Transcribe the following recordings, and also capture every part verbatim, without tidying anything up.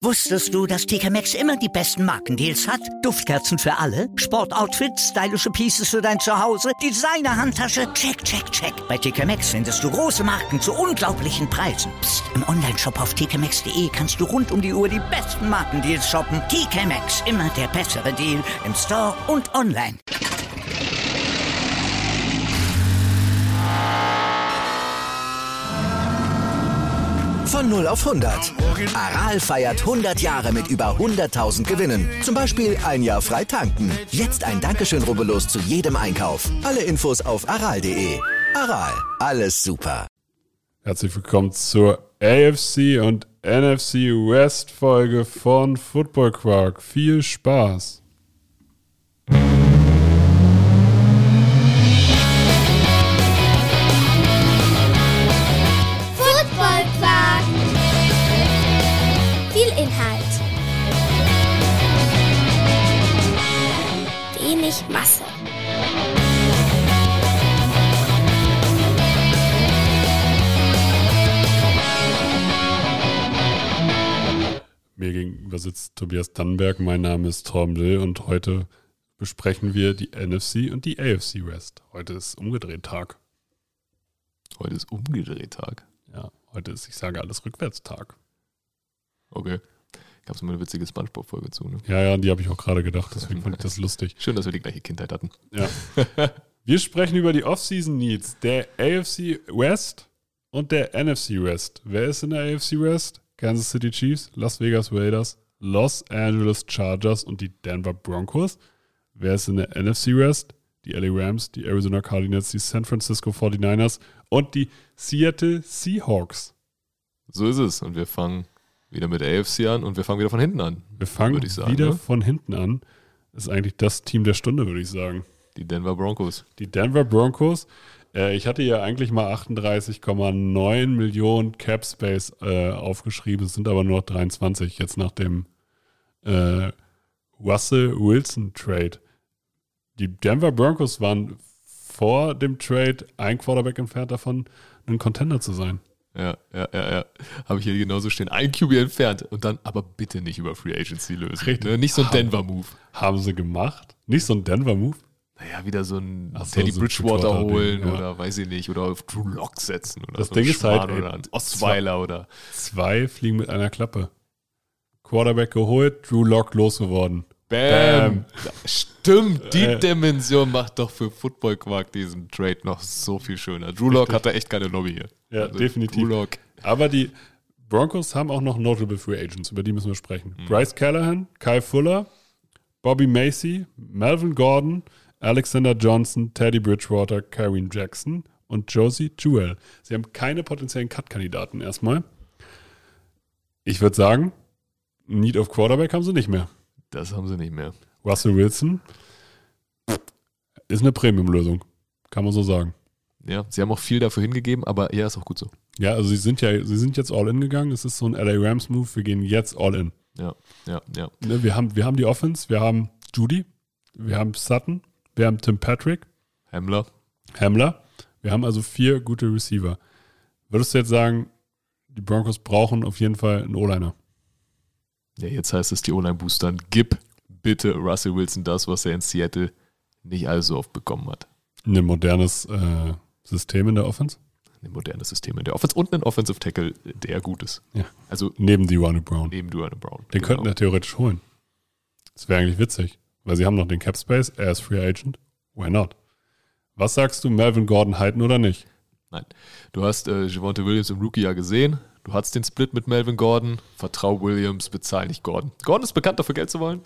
Wusstest du, dass T K Maxx immer die besten Markendeals hat? Duftkerzen für alle, Sportoutfits, stylische Pieces für dein Zuhause, Designer-Handtasche, check, check, check. Bei T K Maxx findest du große Marken zu unglaublichen Preisen. Psst. Im Onlineshop auf t k maxx punkt d e kannst du rund um die Uhr die besten Markendeals shoppen. T K Maxx, immer der bessere Deal im Store und online. Von null auf hundert. Aral feiert hundert Jahre mit über hunderttausend Gewinnen. Zum Beispiel ein Jahr frei tanken. Jetzt ein Dankeschön, rubbellos zu jedem Einkauf. Alle Infos auf aral punkt de. Aral, alles super. Herzlich willkommen zur A F C und N F C West Folge von Football Quark. Viel Spaß! Wenig Masse. Mir gegenüber sitzt Tobias Dannenberg, mein Name ist Torben Dill und heute besprechen wir die N F C und die A F C West. Heute ist umgedreht Tag. Heute ist umgedreht Tag? Ja, heute ist, ich sage alles rückwärts Tag. Okay. Gab es immer eine witzige Spongebob-Folge zu, ne? Ja, ja, die habe ich auch gerade gedacht, deswegen fand ich das lustig. Schön, dass wir die gleiche Kindheit hatten. Ja. Wir sprechen über die Off-Season-Needs der A F C West und der N F C West. Wer ist in der A F C West? Kansas City Chiefs, Las Vegas Raiders, Los Angeles Chargers und die Denver Broncos. Wer ist in der N F C West? Die L A Rams, die Arizona Cardinals, die San Francisco forty-niners und die Seattle Seahawks. So ist es. Und wir fangen wieder mit A F C an und wir fangen wieder von hinten an. Wir fangen würde ich sagen, wieder ne? von hinten an. Das ist eigentlich das Team der Stunde, würde ich sagen. Die Denver Broncos. Die Denver Broncos. Äh, ich hatte ja eigentlich mal achtunddreißig Komma neun Millionen Cap Space äh, aufgeschrieben. Es sind aber nur noch dreiundzwanzig jetzt nach dem äh, Russell Wilson Trade. Die Denver Broncos waren vor dem Trade ein Quarterback entfernt davon, ein Contender zu sein. Ja, ja, ja, ja. Habe ich hier genauso stehen. Ein Q B entfernt und dann aber bitte nicht über Free Agency lösen. Richtig. Ne? Nicht so ein Denver-Move. Haben sie gemacht? Nicht so ein Denver-Move? Naja, wieder so ein Ach so, Teddy so Bridgewater Bridgewater-Ding, holen ja. oder weiß ich nicht, oder auf Drew Lock setzen oder Das so Ding ein ist halt, Schwan ey, oder ein Osweiler oder Zwei fliegen mit einer Klappe. Quarterback geholt, Drew Lock losgeworden. Bam. Bam. Stimmt, die Äh. Dimension macht doch für Football Quark diesen Trade noch so viel schöner. Drew Lock hat da echt keine Lobby hier. Ja, Also definitiv. Drew Lock. Aber die Broncos haben auch noch Notable Free Agents, über die müssen wir sprechen. Mhm. Bryce Callahan, Kyle Fuller, Bobby Macy, Melvin Gordon, Alexander Johnson, Teddy Bridgewater, Kareem Jackson und Josie Jewell. Sie haben keine potenziellen Cut-Kandidaten erstmal. Ich würde sagen, Need of Quarterback haben sie nicht mehr. Das haben sie nicht mehr. Russell Wilson ist eine Premium-Lösung, kann man so sagen. Ja, sie haben auch viel dafür hingegeben, aber ja, ist auch gut so. Ja, also sie sind ja, sie sind jetzt all in gegangen. Es ist so ein L A Rams Move. Wir gehen jetzt all in. Ja, ja, ja. Ne, wir haben, wir haben die Offense, wir haben Judy, wir haben Sutton, wir haben Tim Patrick, Hamler. Hamler. Wir haben also vier gute Receiver. Würdest du jetzt sagen, die Broncos brauchen auf jeden Fall einen O-Liner? Ja, jetzt heißt es die O-Line-Boostern. Gib bitte Russell Wilson das, was er in Seattle nicht allzu oft bekommen hat. Ein modernes äh, System in der Offense? Ein modernes System in der Offense und einen Offensive Tackle, der gut ist. Ja. Also Neben Duane Brown. neben Duane Brown. Den könnten wir theoretisch holen. Das wäre eigentlich witzig, weil sie haben noch den Cap Space, er ist Free Agent. Why not? Was sagst du, Melvin Gordon halten oder nicht? Nein. Du hast äh, Javonte Williams im Rookie ja gesehen. Du hattest den Split mit Melvin Gordon. Vertrau Williams, bezahl nicht Gordon. Gordon ist bekannt dafür, Geld zu wollen.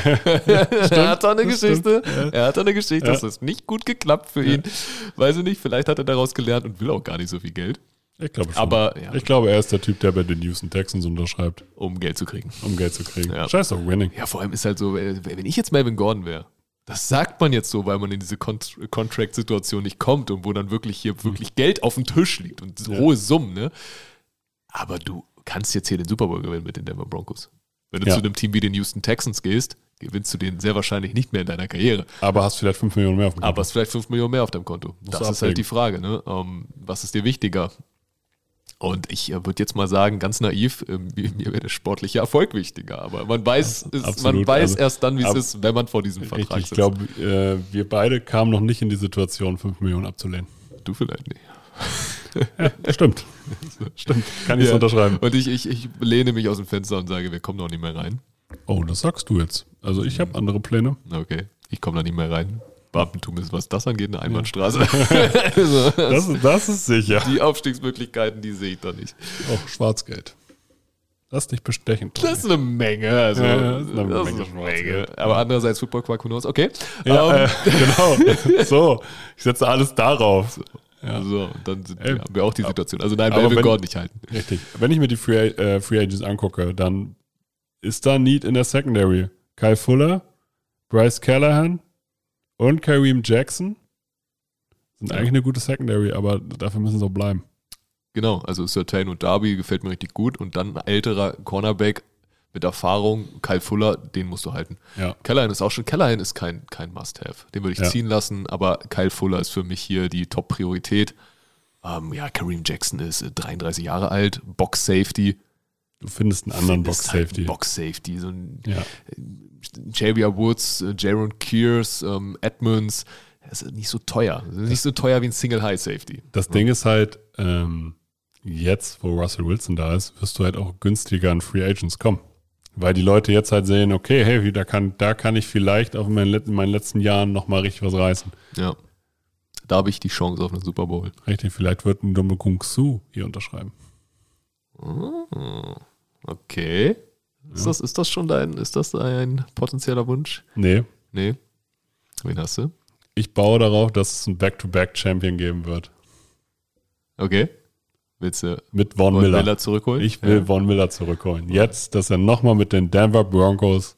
er hat da eine Geschichte. Ja. Er hat da eine Geschichte. Ja. Das ist nicht gut geklappt für Ja. ihn. Weiß ich nicht, vielleicht hat er daraus gelernt und will auch gar nicht so viel Geld. Ich glaube schon. Aber ja, Ich glaube, er ist der Typ, der bei den Houston Texans unterschreibt, um Geld zu kriegen. um Geld zu kriegen. Ja. Scheiß auf Winning. Ja, vor allem ist halt so, äh, wenn ich jetzt Melvin Gordon wäre, das sagt man jetzt so, weil man in diese Kont- Contract-Situation nicht kommt und wo dann wirklich hier wirklich Geld auf dem Tisch liegt und Ja. hohe Summen, ne? Aber du kannst jetzt hier den Super Bowl gewinnen mit den Denver Broncos. Wenn du Ja. zu einem Team wie den Houston Texans gehst, gewinnst du den sehr wahrscheinlich nicht mehr in deiner Karriere. Aber hast vielleicht fünf Millionen mehr auf dem Konto. Aber hast vielleicht fünf Millionen mehr auf deinem Konto. Musst das du ist halt abwägen. die Frage, ne? Ähm, was ist dir wichtiger? Und ich äh, würde jetzt mal sagen, ganz naiv, äh, mir wäre der sportliche Erfolg wichtiger. Aber man weiß, Ja, ist, man weiß also, erst dann, wie es ist, wenn man vor diesem Vertrag sitzt. Ich glaube, äh, wir beide kamen noch nicht in die Situation, fünf Millionen abzulehnen. Du vielleicht nicht. Ja, stimmt. Stimmt. Kann ich ja. so unterschreiben. Und ich, ich, ich lehne mich aus dem Fenster und sage, wir kommen noch nicht mehr rein. Oh, das sagst du jetzt. Also ich habe andere Pläne. Okay, ich komme da nicht mehr rein. Beamtentum ist, was das angeht, eine Einbahnstraße. Ja. also, das, das ist sicher. Die Aufstiegsmöglichkeiten, die sehe ich da nicht. Oh, Schwarzgeld. Lass dich bestechen. Das ist eine Menge. Also, ja, das ist eine, das Menge, ist eine Menge. Aber andererseits Football Quark, who knows? Okay. Ja, um. äh, genau. So, ich setze alles darauf. So, ja. so dann sind Ey, wir, haben wir auch die Situation. Also nein, aber Melvin wenn- Gordon nicht halten. Richtig. Wenn ich mir die Free, äh, Free Agents angucke, dann ist da Need in der Secondary. Kyle Fuller, Bryce Callahan und Kareem Jackson sind eigentlich eine gute Secondary, aber dafür müssen sie auch bleiben. Genau, also Surtain und Darby gefällt mir richtig gut. Und dann ein älterer Cornerback mit Erfahrung, Kyle Fuller, den musst du halten. Ja. Callahan ist auch schon, Callahan ist kein, kein Must-Have. Den würde ich Ja. ziehen lassen, aber Kyle Fuller ist für mich hier die Top-Priorität. Ähm, ja, Kareem Jackson ist äh, dreiunddreißig Jahre alt, Box-Safety. Du findest einen anderen Findest halt Box-Safety. einen Box-Safety, so ein Ja. Xavier Woods, äh, Jaron Kears, ähm, Edmonds. Das ist nicht so teuer. Das ist nicht so teuer wie ein Single-High-Safety. Das Ding ist halt, ähm, jetzt, wo Russell Wilson da ist, wirst du halt auch günstiger an Free Agents kommen. Weil die Leute jetzt halt sehen, okay, hey, da kann, da kann ich vielleicht auf meinen, in meinen letzten Jahren nochmal richtig was reißen. Ja. Da habe ich die Chance auf einen Super Bowl. Richtig, vielleicht wird ein Dumme Kung Su hier unterschreiben. Oh, okay. Ist, Ja. das, ist das schon dein, ist das ein potenzieller Wunsch? Nee, Nee. Wen hast du? ich baue darauf, dass es einen Back-to-Back-Champion geben wird. Okay. Willst du Mit Von, Von Miller. Miller zurückholen? Ich will Ja. Von Miller zurückholen. Jetzt, dass er nochmal mit den Denver Broncos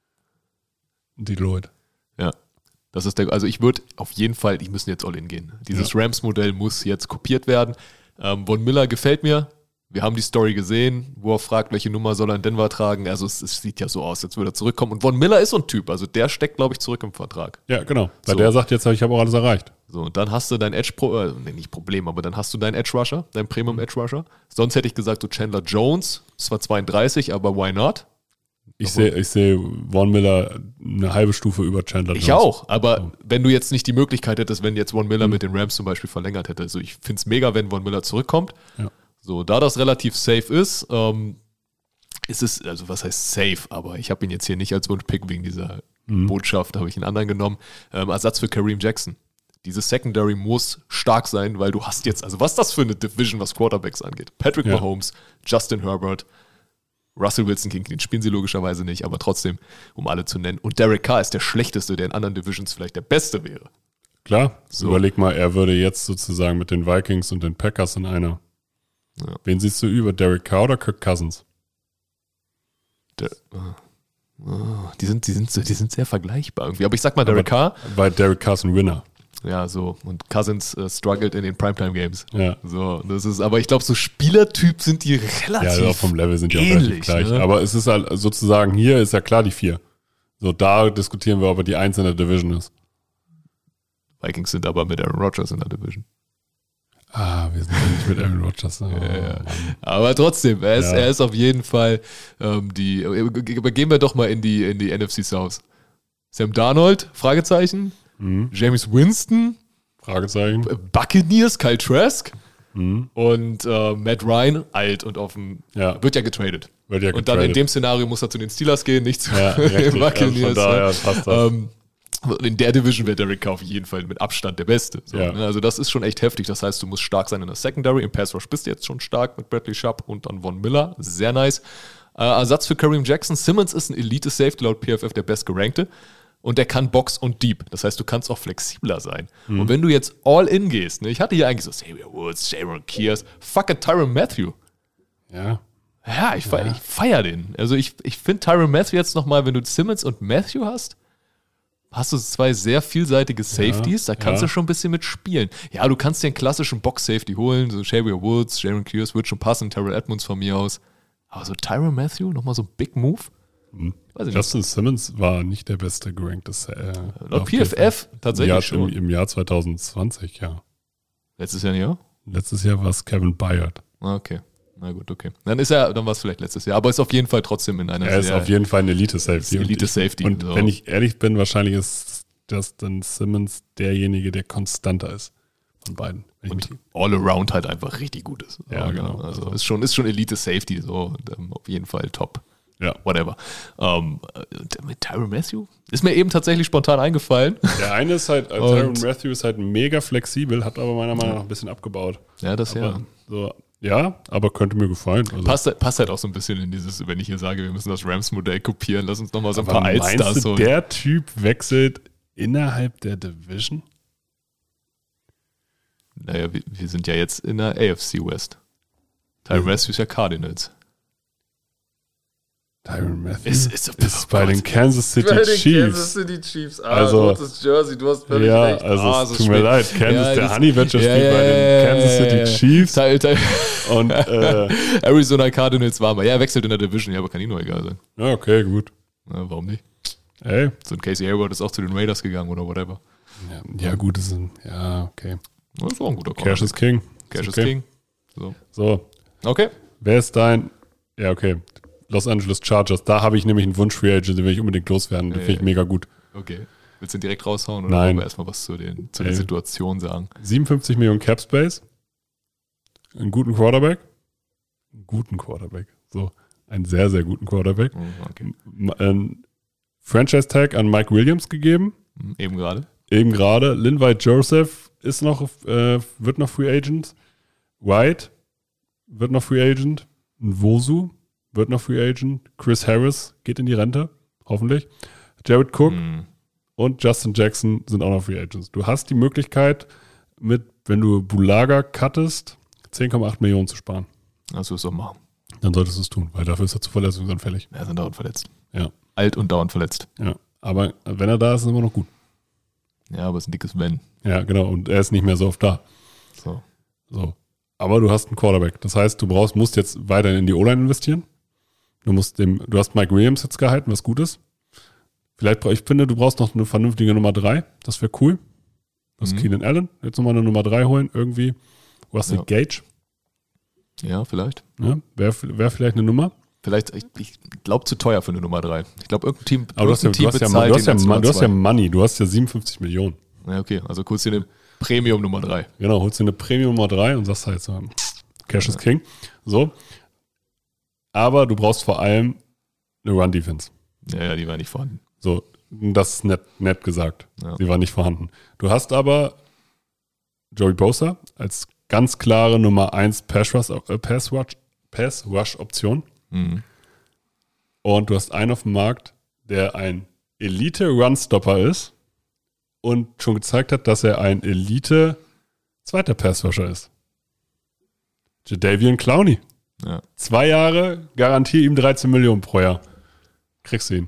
die Leute. Ja. Das ist der, also ich würde auf jeden Fall, die müssen jetzt all in gehen. Dieses Ja. Rams-Modell muss jetzt kopiert werden. Ähm, Von Miller gefällt mir. Wir haben die Story gesehen, wo er fragt, welche Nummer soll er in Denver tragen. Also es, es sieht ja so aus, als würde er zurückkommen. Und Von Miller ist so ein Typ, also der steckt, glaube ich, zurück im Vertrag. Ja, genau. Weil So. der sagt jetzt, ich habe auch alles erreicht. So, und dann hast du dein Edge, Pro, äh, nee, nicht Problem, aber dann hast du deinen Edge Rusher, deinen Premium Edge Rusher. Sonst hätte ich gesagt, du Chandler Jones, zwar zweiunddreißig, aber why not? Ich sehe ich seh Von Miller eine halbe Stufe über Chandler Ich Jones. auch, aber So. wenn du jetzt nicht die Möglichkeit hättest, wenn jetzt Von Miller Mhm. mit den Rams zum Beispiel verlängert hätte, also ich finde es mega, wenn Von Miller zurückkommt. Ja. So, da das relativ safe ist, ähm, ist es, also was heißt safe, aber ich habe ihn jetzt hier nicht als Wunschpick wegen dieser Mhm. Botschaft, habe ich einen anderen genommen. Ähm, Ersatz für Kareem Jackson. Diese Secondary muss stark sein, weil du hast jetzt, also was ist das für eine Division, was Quarterbacks angeht? Patrick Ja. Mahomes, Justin Herbert, Russell Wilson, King, den spielen sie logischerweise nicht, aber trotzdem, um alle zu nennen. Und Derek Carr ist der Schlechteste, der in anderen Divisions vielleicht der Beste wäre. Klar, So. überleg mal, er würde jetzt sozusagen mit den Vikings und den Packers in einer. Ja. Wen siehst du über, Derek Carr oder Kirk Cousins? Der, oh, oh, die, sind, die, sind so, die sind sehr vergleichbar irgendwie. Aber ich sag mal, Derek Carr, Weil Derek Carr ist ein Winner. ja, so. Und Cousins äh, struggled in den Primetime-Games. Ja. So, das ist, aber ich glaube, so Spielertyp sind die Ja, relativ. also vom Level sind die auch ähnlich, relativ gleich. ne? Aber es ist halt sozusagen, hier ist ja klar die vier. So, da diskutieren wir, ob er die Eins in der Division ist. Vikings sind aber mit Aaron Rodgers in der Division. Ah, wir sind ja nicht mit Aaron Rodgers. Oh, ja. Mann. Aber trotzdem, er ist, Ja. er ist auf jeden Fall ähm, die. Aber gehen wir doch mal in die, in die N F C South. Sam Darnold, Fragezeichen. Mhm. James Winston, Fragezeichen. Buccaneers, Kyle Trask Mhm. und äh, Matt Ryan, alt und offen. Ja. Wird ja getradet. Wird ja Und dann in getradet. dem Szenario muss er zu den Steelers gehen, nicht zu Ja, richtig. den Also Buccaneers. von daher ne? passt das. Ähm, in der Division wäre Derek Carr auf jeden Fall mit Abstand der Beste. So, Ja. ne? Also das ist schon echt heftig. Das heißt, du musst stark sein in der Secondary. Im Pass Rush bist du jetzt schon stark mit Bradley Sharp und dann Von Miller. Sehr nice. Äh, Ersatz für Kareem Jackson. Simmons ist ein Elite-Safety, laut P F F der bestgerankte. Und der kann Box und Deep. Das heißt, du kannst auch flexibler sein. Mhm. Und wenn du jetzt all in gehst, ne? Ich hatte hier eigentlich so Xavier Woods, Jaron Kears, fuck it, Tyrann Mathieu. Ja. Ja, ich, feier, ich feier den. Also ich, ich finde Tyrann Mathieu jetzt nochmal, wenn du Simmons und Matthew hast, hast du zwei sehr vielseitige Safeties, da kannst ja. du schon ein bisschen mitspielen. Ja, du kannst dir einen klassischen Box-Safety holen, so Xavier Woods, Jaron Kears wird schon passen, Terrell Edmonds von mir aus. Aber so Tyrann Mathieu, nochmal so ein Big Move? Mhm. Weiß ich Justin Simmons war nicht der beste gerankte. Äh, Laut P F F tatsächlich Jahr, schon. Im, Im Jahr zwanzig zwanzig, ja. Letztes Jahr, ja? Letztes Jahr war es Kevin Byard. Okay. Na gut, okay. Dann ist er, dann war es vielleicht letztes Jahr, aber ist auf jeden Fall trotzdem in einer Er ist sehr, auf jeden Fall ein Elite-Safety. Elite-Safety. Und, ich, und so. wenn ich ehrlich bin, wahrscheinlich ist Justin Simmons derjenige, der konstanter ist von beiden. Und all around halt einfach richtig gut ist. Ja, genau. Also, also ist schon, ist schon Elite-Safety, so und, ähm, auf jeden Fall top. Ja. Whatever. Ähm, mit Tyrann Mathieu? Ist mir eben tatsächlich spontan eingefallen. Der eine ist halt, Tyrann Mathieu ist halt mega flexibel, hat aber meiner Meinung nach ein bisschen abgebaut. Ja, das aber ja. So, ja, aber könnte mir gefallen. Also. Passt, passt halt auch so ein bisschen in dieses, wenn ich hier sage, wir müssen das Rams-Modell kopieren, lass uns nochmal so ein aber paar Allstars meinst du, holen. der Typ wechselt innerhalb der Division? Naja, wir, wir sind ja jetzt in der A F C West. Tyrann Mathieu ist ja Cardinals. Tyrann Mathieu Ist, ist, ist oh bei Gott. den Kansas City Bei den Chiefs. Kansas City Chiefs. Ah, Also- rotes Jersey, du hast völlig Ja, recht. also ah, es so tut mir spät. leid. Kansas, Ja, der das- Honey Badger ja, spielt ja, bei den ja, Kansas ja, City ja. Chiefs. Teil, Teil. Und äh, Arizona Cardinals war mal. Ja, er wechselt in der Division, ja, aber kann ihm nur egal sein. ja, okay, gut. Ja, warum nicht? Ey, So ein Casey Hayward ist auch zu den Raiders gegangen oder whatever. ja, ja gut, das ist ein, ja, okay. Das ist auch ein guter Cash is King. Cash is okay. King. So. So, Okay. wer ist dein, ja, okay, Los Angeles Chargers, da habe ich nämlich einen Wunsch-Free Agent, den will ich unbedingt loswerden, den Ja, finde ich ja. mega gut. Okay. Willst du ihn direkt raushauen oder Nein. wollen wir erstmal was zu, den, zu der Ey. Situation sagen? siebenundfünfzig Millionen Cap Space, einen guten Quarterback, einen guten Quarterback, so, einen sehr, sehr guten Quarterback, Mhm, Okay. M- ein Franchise-Tag an Mike Williams gegeben, Mhm, Eben gerade. eben gerade, Linvite Joseph ist noch, äh, wird noch Free Agent, White wird noch Free Agent, Nwosu wird noch Free Agent, Chris Harris geht in die Rente, hoffentlich, Jared Cook Mhm. und Justin Jackson sind auch noch Free Agents. Du hast die Möglichkeit, mit, wenn du Bulaga cuttest, zehn Komma acht Millionen zu sparen. Das wirst du auch machen. Dann solltest du es tun, weil dafür ist er zu verletzungsanfällig. Er ist dauernd verletzt. Ja, Alt und dauernd verletzt. ja. Aber wenn er da ist, ist er immer noch gut. Ja, aber es ist ein dickes Wenn. Ja, genau. Und er ist nicht mehr so oft da. So. So. Aber du hast einen Quarterback. Das heißt, du brauchst, musst jetzt weiterhin in die O-Line investieren. Du musst dem, du hast Mike Williams jetzt gehalten, was gut ist. Vielleicht, bra- ich finde, du brauchst noch eine vernünftige Nummer drei. Das wäre cool. Du hast Mhm. Keenan Allen. Jetzt nochmal eine Nummer drei holen, irgendwie. Du hast Ja. den Gage. Ja, vielleicht. Ja, wäre wär vielleicht eine Nummer. Vielleicht, ich, ich glaube, zu teuer für eine Nummer drei. Ich glaube, irgendein Team, Aber du hast ja, irgendein du hast ja, bezahlt du hast ja, ihn als du Nummer hast ja zwei. Money. Du hast ja siebenundfünfzig Millionen. Ja, okay. Also kurz hier eine Premium Nummer drei. Genau, holst dir eine Premium Nummer drei und sagst halt so, Cash is King. So. Aber du brauchst vor allem eine Run-Defense. Ja, ja, die war nicht vorhanden. So, das ist nett, nett gesagt. Ja. Sie war nicht vorhanden. Du hast aber Joey Bosa als ganz klare Nummer eins Pass-Rush-Option. Pass Rush, Pass Rush Option. Mhm. Und du hast einen auf dem Markt, der ein Elite-Run-Stopper ist und schon gezeigt hat, dass er ein Elite-zweiter Pass-Rusher ist. Jadeveon Clowney. Ja. Zwei Jahre, garantiere ihm dreizehn Millionen pro Jahr. Kriegst du ihn.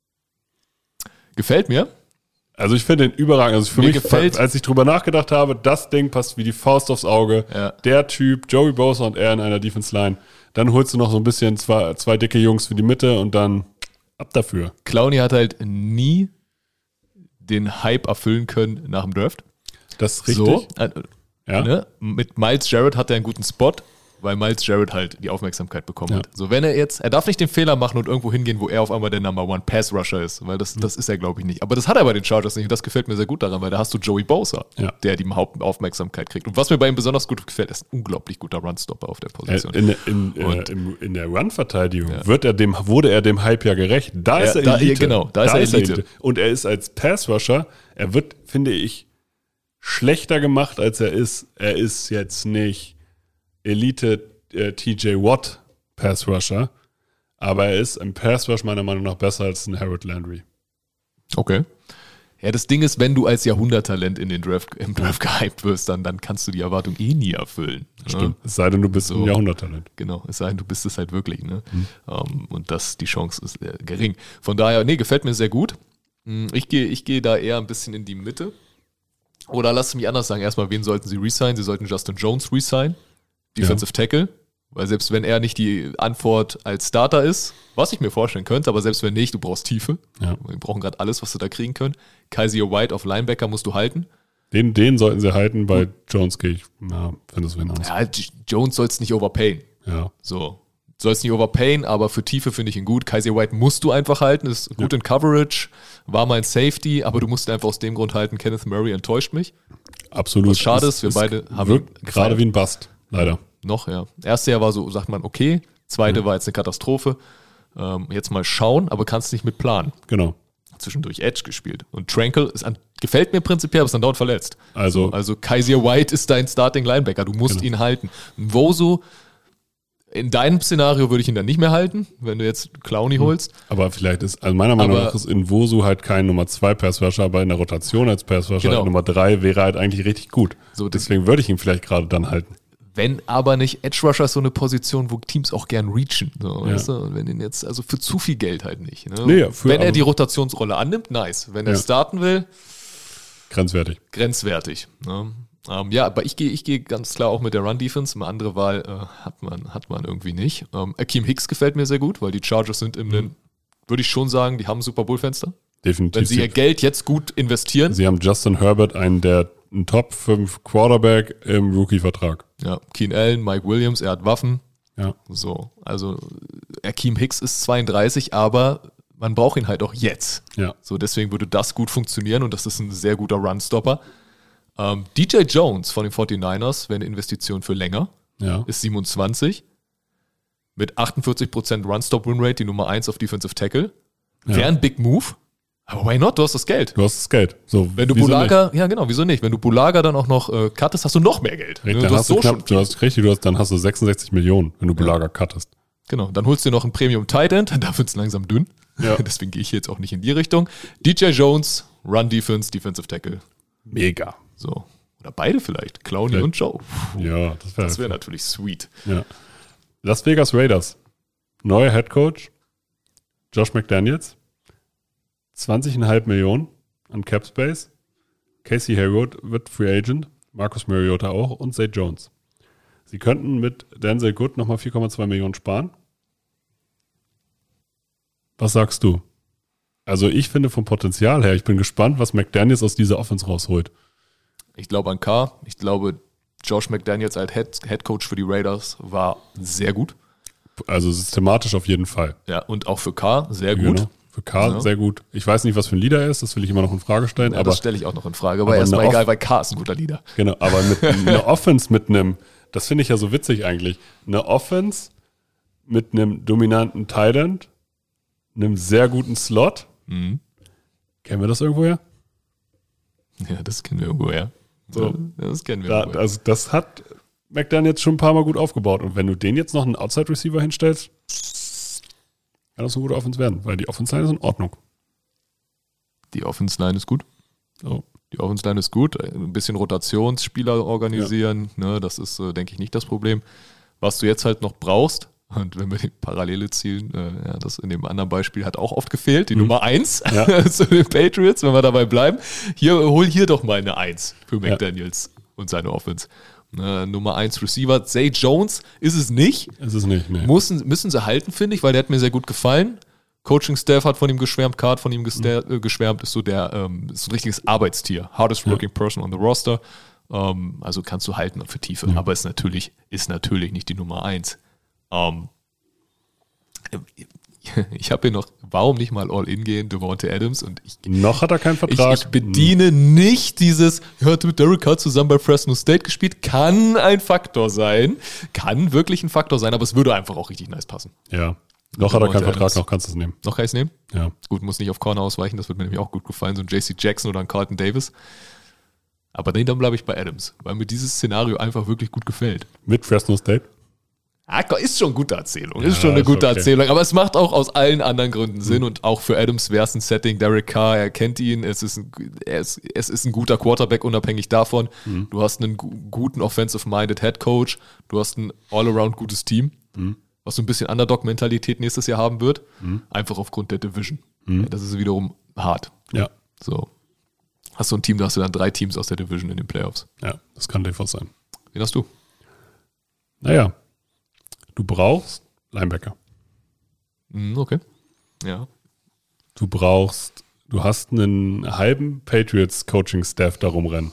Gefällt mir. Also ich finde den überragend. Also für Mir mich, gefällt- als ich drüber nachgedacht habe, das Ding passt wie die Faust aufs Auge. Ja. Der Typ, Joey Bosa und er in einer Defense Line. Dann holst du noch so ein bisschen zwei, zwei dicke Jungs für die Mitte und dann ab dafür. Clowney hat halt nie den Hype erfüllen können nach dem Draft. Das ist richtig. So, äh, Ja. ne? Mit Miles Jarrett hat er einen guten Spot, weil Miles Jarrett halt die Aufmerksamkeit bekommen Ja. hat. So, wenn er jetzt, er darf nicht den Fehler machen und irgendwo hingehen, wo er auf einmal der Number One Pass Rusher ist, weil das, das ist er, glaube ich, nicht. Aber das hat er bei den Chargers nicht und das gefällt mir sehr gut daran, weil da hast du Joey Bosa, Ja. der die Hauptaufmerksamkeit kriegt. Und was mir bei ihm besonders gut gefällt, ist ein unglaublich guter Runstopper auf der Äh, Position. In, der- in, äh, Und- im, in der Run-Verteidigung wird er dem, wurde er dem Hype ja gerecht. Da Ja, ist er da- Elite. genau, da ist er Elite. Und er ist als Pass-Rusher, er wird, finde ich, schlechter gemacht, als er ist. Er ist jetzt nicht Elite äh, T J Watt Pass-Rusher, aber er ist im Pass-Rush meiner Meinung nach besser als ein Harold Landry. Okay. Ja, das Ding ist, wenn du als Jahrhunderttalent in den Draft, im Draft gehypt wirst, dann, dann kannst du die Erwartung eh nie erfüllen. Stimmt. Es sei denn, du bist So. ein Jahrhunderttalent. Genau, es sei denn, du bist es halt wirklich. Ne? Ähm, und das, die Chance ist äh, gering. Von daher, nee, gefällt mir sehr gut. Mm, Ich gehe ich gehe da eher ein bisschen in die Mitte. Oder lass es mich anders sagen. Erstmal, wen sollten sie resignen? Sie sollten Justin Jones resignen. Defensive Tackle. Weil selbst wenn er nicht die Antwort als Starter ist, was ich mir vorstellen könnte, aber selbst wenn nicht, du brauchst Tiefe. Ja. Wir brauchen gerade alles, was du da kriegen können. Kaiser White auf Linebacker musst du halten. Den, den sollten sie halten, bei Jones gehe ich, na, finde es wen anders. Ja, J- Jones soll es nicht overpayen. Ja. So. Soll es nicht overpayen, aber für Tiefe finde ich ihn gut. Kaiser White musst du einfach halten, ist gut ja. in Coverage, war mein Safety, aber du musst ihn einfach aus dem Grund halten. Kenneth Murray enttäuscht mich. Absolut. Was schade ist, wir beide haben ihn gerade wie ein Bust, leider. Noch, ja. Erste Jahr war so, sagt man, okay. Zweite ja. war jetzt eine Katastrophe. Ähm, jetzt mal schauen, aber kannst nicht mit planen. Genau. Zwischendurch Edge gespielt. Und Tranquil ist an, gefällt mir prinzipiell, aber ist dann dauernd verletzt. Also, also Kaiser White ist dein Starting Linebacker. Du musst genau. ihn halten. Nwosu, in deinem Szenario würde ich ihn dann nicht mehr halten, wenn du jetzt Clowney holst. Aber vielleicht ist, also meiner Meinung aber, nach ist Nwosu halt kein Nummer zwei Passrusher, aber in der Rotation als Passrusher genau. Nummer drei wäre halt eigentlich richtig gut. So, deswegen würde ich ihn vielleicht gerade dann halten. Wenn aber nicht, Edge Rusher ist so eine Position, wo Teams auch gern reachen. So, ja. weißt du? Und wenn ihn jetzt, also für zu viel Geld halt nicht. Ne? Nee, für, wenn er die Rotationsrolle annimmt, nice. Wenn er ja. starten will, grenzwertig. Grenzwertig. Ne? Ähm, ja, aber ich gehe ich gehe ganz klar auch mit der Run-Defense. Eine andere Wahl äh, hat, man, hat man irgendwie nicht. Ähm, Akeem Hicks gefällt mir sehr gut, weil die Chargers sind im, mhm. würde ich schon sagen, die haben ein Super Bowl-Fenster. Definitiv. Wenn sie ihr Geld jetzt gut investieren. Sie haben Justin Herbert, einen der ein Top fünf Quarterback im Rookie-Vertrag. Ja, Keen Allen, Mike Williams, er hat Waffen. Ja. So, also Akeem Hicks ist zweiunddreißig, aber man braucht ihn halt auch jetzt. Ja. So, deswegen würde das gut funktionieren und das ist ein sehr guter Run-Stopper. Ähm, D J Jones von den forty-niners wäre eine Investition für länger. Ja. Ist siebenundzwanzig. Mit achtundvierzig Prozent Run-Stop-Win-Rate, die Nummer eins auf Defensive Tackle. Ja. Wäre ein Big Move. Aber why not? Du hast das Geld. Du hast das Geld. So, wenn du Bulaga, nicht? ja genau, wieso nicht? Wenn du Bulaga dann auch noch äh, cuttest, hast du noch mehr Geld. Richtig, du hast hast du so knapp, schon du hast richtig, du hast, dann hast du sechsundsechzig Millionen, wenn du Bulaga ja. cuttest. Genau, dann holst du dir noch ein Premium Tight End, da wird es langsam dünn. Ja. Deswegen gehe ich jetzt auch nicht in die Richtung. D J Jones, Run Defense, Defensive Tackle. Mega. So. Oder beide vielleicht. Clowney vielleicht. Und Joe. Puh. Ja, das wäre das wär natürlich sweet. Ja. Las Vegas Raiders. Neuer Head Coach. Josh McDaniels. zwanzig Komma fünf Millionen an Cap Space. Casey Hayward wird Free Agent. Marcus Mariota auch und Zay Jones. Sie könnten mit Denzel Good nochmal vier Komma zwei Millionen sparen. Was sagst du? Also ich finde vom Potenzial her, ich bin gespannt, was McDaniels aus dieser Offense rausholt. Ich glaube an K. Ich glaube, Josh McDaniels als Head, Head Coach für die Raiders war sehr gut. Also systematisch auf jeden Fall. Ja, und auch für K sehr gut. Genau. Für K ja. sehr gut. Ich weiß nicht, was für ein Leader er ist, das will ich immer noch in Frage stellen. Ja, aber, das stelle ich auch noch in Frage, aber, aber erstmal egal, weil K ist ein guter Leader. Genau, aber mit einer Offense mit einem, das finde ich ja so witzig eigentlich, eine Offense mit einem dominanten Tight End, einem sehr guten Slot. Mhm. Kennen wir das irgendwoher? Ja, das kennen wir irgendwoher. So. Ja, das kennen wir da, irgendwoher. Also das hat McDaniels jetzt schon ein paar Mal gut aufgebaut. Und wenn du den jetzt noch einen Outside-Receiver hinstellst, kann das eine gute Offense werden, weil die Offense-Line ist in Ordnung. Die Offense-Line ist gut. So. Die Offense-Line ist gut. Ein bisschen Rotationsspieler organisieren, ja. ne, das ist, äh, denke ich, nicht das Problem. Was du jetzt halt noch brauchst, und wenn wir die Parallele ziehen, äh, ja, das in dem anderen Beispiel hat auch oft gefehlt, die mhm. Nummer eins ja. zu den Patriots, wenn wir dabei bleiben. Hier, hol hier doch mal eine eins für McDaniels ja. und seine Offense. Äh, Nummer eins Receiver, Zay Jones ist es nicht. Ist es nicht, nee. Müssen, müssen sie halten, finde ich, weil der hat mir sehr gut gefallen. Coaching-Staff hat von ihm geschwärmt, Card von ihm gesta- mhm. äh, geschwärmt, ist so der, ähm, ist so ein richtiges Arbeitstier. Hardest working ja. person on the roster. Ähm, also kannst du halten für Tiefe, ja. aber ist natürlich, ist natürlich nicht die Nummer eins. Um, ich habe hier noch, warum nicht mal All-In gehen, Devontae Adams und ich. Noch hat er keinen Vertrag. Ich, ich bediene hm. nicht dieses, ja, hat mit Derek Carr zusammen bei Fresno State gespielt, kann ein Faktor sein, kann wirklich ein Faktor sein, aber es würde einfach auch richtig nice passen. Ja, noch hat er keinen Vertrag, noch kannst du es nehmen. Noch kann ich es nehmen? Ja. Gut, muss nicht auf Corner ausweichen, das wird mir nämlich auch gut gefallen, so ein J C Jackson oder ein Carlton Davis. Aber dann bleibe ich bei Adams, weil mir dieses Szenario einfach wirklich gut gefällt. Mit Fresno State? Ah, ist schon eine gute Erzählung, ist ja, schon eine ist gute okay. Erzählung, aber es macht auch aus allen anderen Gründen Sinn mhm. und auch für Adams wäre es ein Setting, Derek Carr, er kennt ihn, es ist ein, er ist, es ist ein guter Quarterback, unabhängig davon, mhm. du hast einen gu- guten Offensive-Minded Head Coach, du hast ein all-around gutes Team, mhm. was so ein bisschen Underdog-Mentalität nächstes Jahr haben wird, mhm. einfach aufgrund der Division. Mhm. Das ist wiederum hart. Ja. So. Hast du ein Team, da hast du dann drei Teams aus der Division in den Playoffs. Ja, das kann durchaus sein. Wen hast du? Naja, du brauchst Linebacker. Okay. Ja. Du brauchst, du hast einen halben Patriots-Coaching-Staff da rumrennen.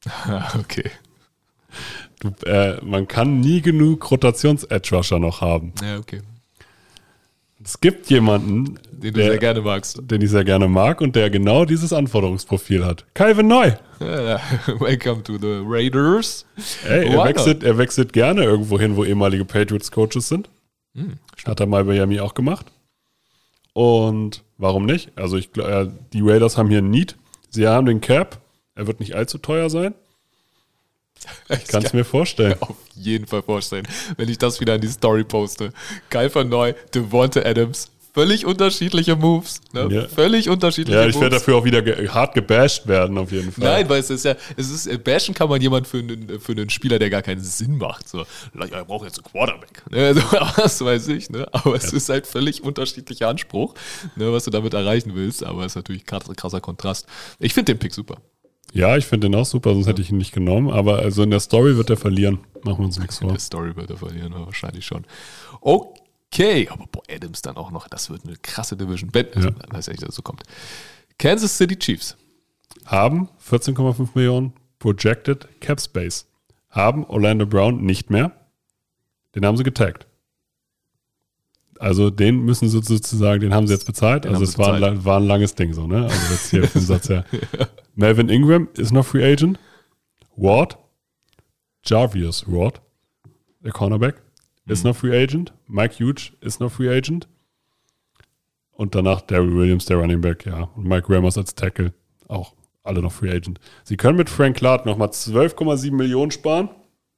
Okay. Du, äh, man kann nie genug Rotations-Edge-Rusher noch haben. Ja, okay. Es gibt jemanden, Den du der, sehr gerne magst. den ich sehr gerne mag und der genau dieses Anforderungsprofil hat. Calvin Neu. Ja, welcome to the Raiders. Ey, er Why wechselt, er wechselt gerne irgendwo hin, wo ehemalige Patriots-Coaches sind. Hm, Hat er mal bei Miami auch gemacht. Und warum nicht? Also ich glaube, die Raiders haben hier einen Need. Sie haben den Cap. Er wird nicht allzu teuer sein. Ich kann es mir vorstellen. Auf jeden Fall vorstellen, wenn ich das wieder in die Story poste. Kyle Neu, Devonta Adams, völlig unterschiedliche Moves. Ne? Ja. Völlig unterschiedliche Ja, Moves. ich werde dafür auch wieder ge- hart gebasht werden, auf jeden Fall. Nein, weil es ist ja, es ist, äh, bashen kann man jemand für einen, für einen Spieler, der gar keinen Sinn macht. So, ja, er braucht jetzt einen Quarterback. Ne? Also, was weiß ich, ne? Aber es ja. ist halt völlig unterschiedlicher Anspruch, ne, was du damit erreichen willst. Aber es ist natürlich krass, krasser Kontrast. Ich finde den Pick super. Ja, ich finde den auch super, sonst hätte ich ihn nicht genommen. Aber also in der Story wird er verlieren. Machen wir uns nichts vor. In der Story wird er verlieren, aber wahrscheinlich schon. Okay, aber boah, Adams dann auch noch. Das wird eine krasse Division. Ben, also, Ja. weiß ja nicht, dass es so kommt. Kansas City Chiefs. Haben vierzehn Komma fünf Millionen Projected Cap Space. Haben Orlando Brown nicht mehr. Den haben sie getaggt. Also den müssen sie sozusagen, den haben sie jetzt bezahlt. Den also haben es sie war ein, bezahlt. la- war ein langes Ding so, ne? Also jetzt hier vom Satz her. Melvin Ingram ist noch Free Agent. Ward, Jarvis Ward, der Cornerback, ist noch Free Agent. Mike Hughes ist noch Free Agent. Und danach Darryl Williams, der Running Back, ja. Und Mike Ramos als Tackle, auch alle noch Free Agent. Sie können mit Frank Clark nochmal zwölf Komma sieben Millionen sparen.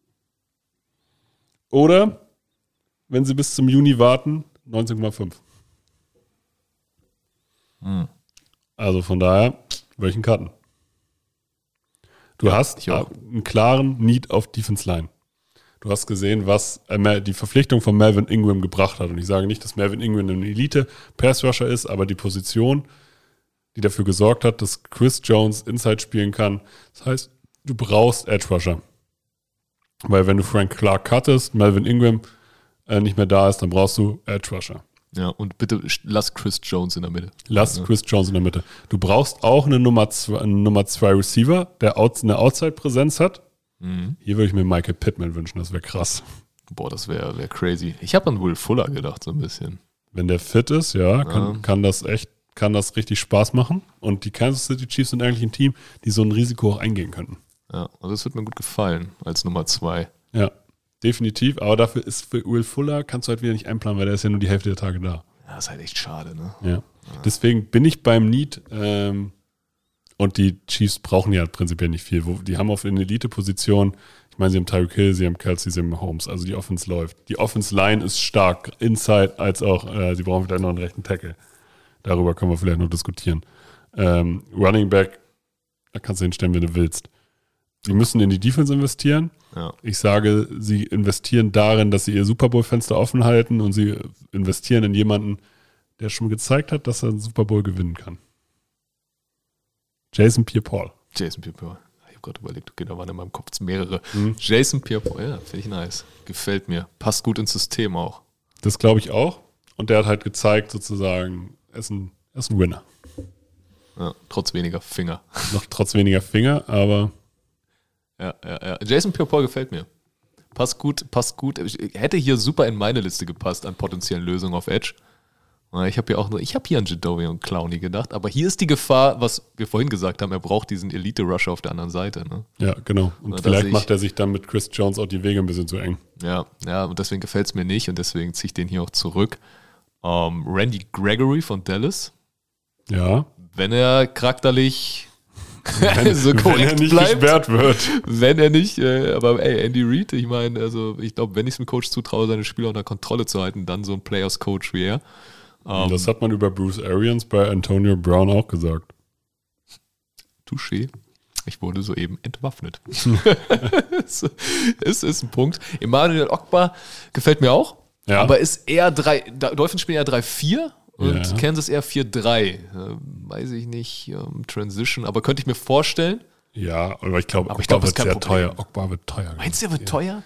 Oder, wenn sie bis zum Juni warten, neunzehn Komma fünf. Hm. Also von daher, welchen Cutten? Du Ja, hast ich auch. einen klaren Need auf Defense Line. Du hast gesehen, was äh, die Verpflichtung von Melvin Ingram gebracht hat. Und ich sage nicht, dass Melvin Ingram ein Elite-Pass-Rusher ist, aber die Position, die dafür gesorgt hat, dass Chris Jones Inside spielen kann. Das heißt, du brauchst Edge-Rusher. Weil wenn du Frank Clark cuttest, Melvin Ingram äh, nicht mehr da ist, dann brauchst du Edge-Rusher. Ja, und bitte lass Chris Jones in der Mitte. Lass ja. Chris Jones in der Mitte. Du brauchst auch eine Nummer zwei, einen Nummer zwei Receiver, der out, eine Outside-Präsenz hat. Mhm. Hier würde ich mir Michael Pittman wünschen, das wäre krass. Boah, das wäre wär crazy. Ich habe an Will Fuller gedacht, so ein bisschen. Wenn der fit ist, ja, kann, Ja. kann das echt, kann das richtig Spaß machen. Und die Kansas City Chiefs sind eigentlich ein Team, die so ein Risiko auch eingehen könnten. Ja, also das wird mir gut gefallen als Nummer zwei. Ja, definitiv. Aber dafür ist für Will Fuller, kannst du halt wieder nicht einplanen, weil der ist ja nur die Hälfte der Tage da. Ja, ist halt echt schade, ne? Ja. Deswegen bin ich beim Need ähm, und die Chiefs brauchen ja prinzipiell nicht viel. Wo, die haben auf eine Elite-Position, ich meine, sie haben Tyreek Hill, sie haben Kelsey, sie haben Mahomes. Also die Offense läuft. Die Offense-Line ist stark, Inside als auch, äh, sie brauchen vielleicht noch einen rechten Tackle. Darüber können wir vielleicht noch diskutieren. Ähm, Running Back, da kannst du hinstellen, wenn du willst. Sie müssen in die Defense investieren. Ja. Ich sage, sie investieren darin, dass sie ihr Super Bowl-Fenster offen halten und sie investieren in jemanden, der schon gezeigt hat, dass er einen Super Bowl gewinnen kann. Jason Pierre-Paul. Jason Pierre-Paul. Ich habe gerade überlegt, okay, da waren in meinem Kopf mehrere. Mhm. Jason Pierre-Paul, ja, finde ich nice. Gefällt mir. Passt gut ins System auch. Das glaube ich auch. Und der hat halt gezeigt, sozusagen, er ist ein, er ist ein Winner. Ja, trotz weniger Finger. Noch trotz weniger Finger, aber Ja, ja, ja. Jason Pierre-Paul gefällt mir. Passt gut, passt gut. Ich hätte hier super in meine Liste gepasst an potenziellen Lösungen auf Edge. Ich habe hier auch nur, ich habe hier an Jadovi und Clowney gedacht, aber hier ist die Gefahr, was wir vorhin gesagt haben, er braucht diesen Elite-Rusher auf der anderen Seite. Ne? ja, genau. Und Na, da vielleicht sehe ich- macht er sich dann mit Chris Jones auch die Wege ein bisschen zu eng. Ja, ja, und deswegen gefällt es mir nicht und deswegen ziehe ich den hier auch zurück. Ähm, Randy Gregory von Dallas, Ja, wenn er charakterlich wenn, so wenn er korrekt nicht bleibt, gesperrt wird. wenn er nicht, äh, aber ey, Andy Reid, ich meine, also ich glaube, wenn ich es dem Coach zutraue, seine Spieler unter Kontrolle zu halten, dann so ein Players-Coach wie er. Ähm, Das hat man über Bruce Arians bei Antonio Brown auch gesagt. Touché. Ich wurde soeben entwaffnet. es, es ist ein Punkt. Emmanuel Ogba gefällt mir auch, Ja. aber ist eher drei, Dolphins spielen eher drei vier und Ja. Kansas eher vier drei. Äh, weiß ich nicht, ähm, Transition, aber könnte ich mir vorstellen. Ja, aber ich glaube, Aber ich Ogba glaub, das wird ist kein sehr Problem. teuer. Ogba wird teuer. Meinst du, der wird teuer?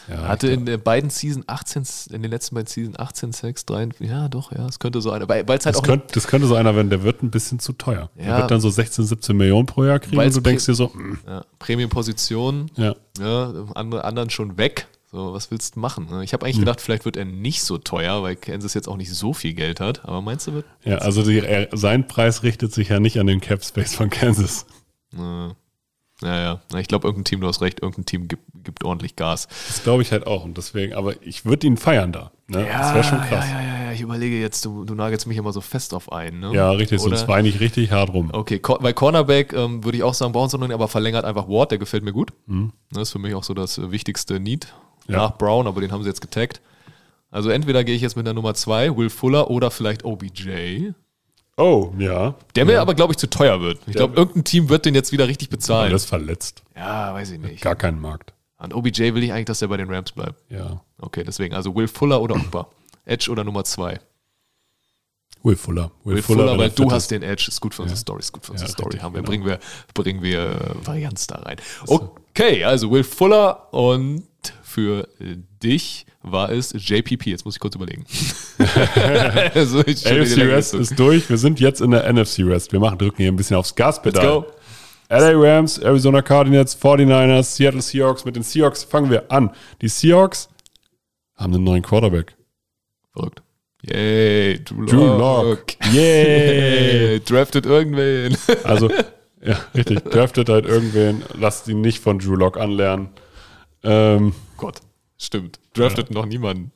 Ja, Hatte in den beiden Season achtzehn, in den letzten beiden Season achtzehn Sex, drei, ja doch, ja, es könnte so einer, weil es halt das, auch... Könnt, das könnte so einer werden, der wird ein bisschen zu teuer. Ja. Der wird dann so sechzehn, siebzehn Millionen pro Jahr kriegen und du denkst dir so, mh. ja, Premium-Position, ja. ja, andere anderen schon weg. So, was willst du machen? Ich habe eigentlich gedacht, vielleicht wird er nicht so teuer, weil Kansas jetzt auch nicht so viel Geld hat. Aber meinst du, wird? Ja, also die, er, sein Preis richtet sich ja nicht an den Cap-Space von Kansas. Äh, naja, ich glaube, irgendein Team, du hast recht, irgendein Team gibt, gibt ordentlich Gas. Das glaube ich halt auch. Und deswegen, aber ich würde ihn feiern da. Ne? Ja, das wäre schon krass. Ja, ja, ja, ich überlege jetzt, du, du nagelst mich immer so fest auf einen. Ne? Ja, richtig, Oder? sonst weine ich richtig hart rum. Okay, bei Cornerback ähm, würde ich auch sagen, brauchen sie noch nicht, aber verlängert einfach Ward, der gefällt mir gut. Mhm. Das ist für mich auch so das wichtigste Need. Ja. Nach Brown, aber den haben sie jetzt getaggt. Also entweder gehe ich jetzt mit der Nummer zwei, Will Fuller, oder vielleicht O B J. Oh, ja. Der mir ja. aber, glaube ich, zu teuer wird. Ich glaube, irgendein Team wird den jetzt wieder richtig bezahlen. Der ist verletzt. Ja, weiß ich nicht. Gar keinen Markt. An O B J will ich eigentlich, dass der bei den Rams bleibt. Ja. Okay, deswegen, also Will Fuller oder Ogba. Edge oder Nummer zwei. Will Fuller. Will, Will Fuller, Fuller weil du hast den Edge. Ist gut für unsere ja. Story, ist gut für unsere ja, Story. richtig, Haben wir, genau. bringen wir, bringen wir äh, Varianz da rein. Okay, also Will Fuller und für dich war es J P P. Jetzt muss ich kurz überlegen. also ich A F C West ist durch. Wir sind jetzt in der N F C West. Wir machen, drücken hier ein bisschen aufs Gaspedal. Let's go. L A Rams, Arizona Cardinals, forty-niners, Seattle Seahawks. Mit den Seahawks fangen wir an. Die Seahawks haben einen neuen Quarterback. Verrückt. Yay, Drew Lock. Drew Lock. Yay. Draftet irgendwen. Also, ja, richtig. Draftet halt irgendwen. Lasst ihn nicht von Drew Lock anlernen. Ähm, Gott, stimmt. Draftet ja. noch niemanden.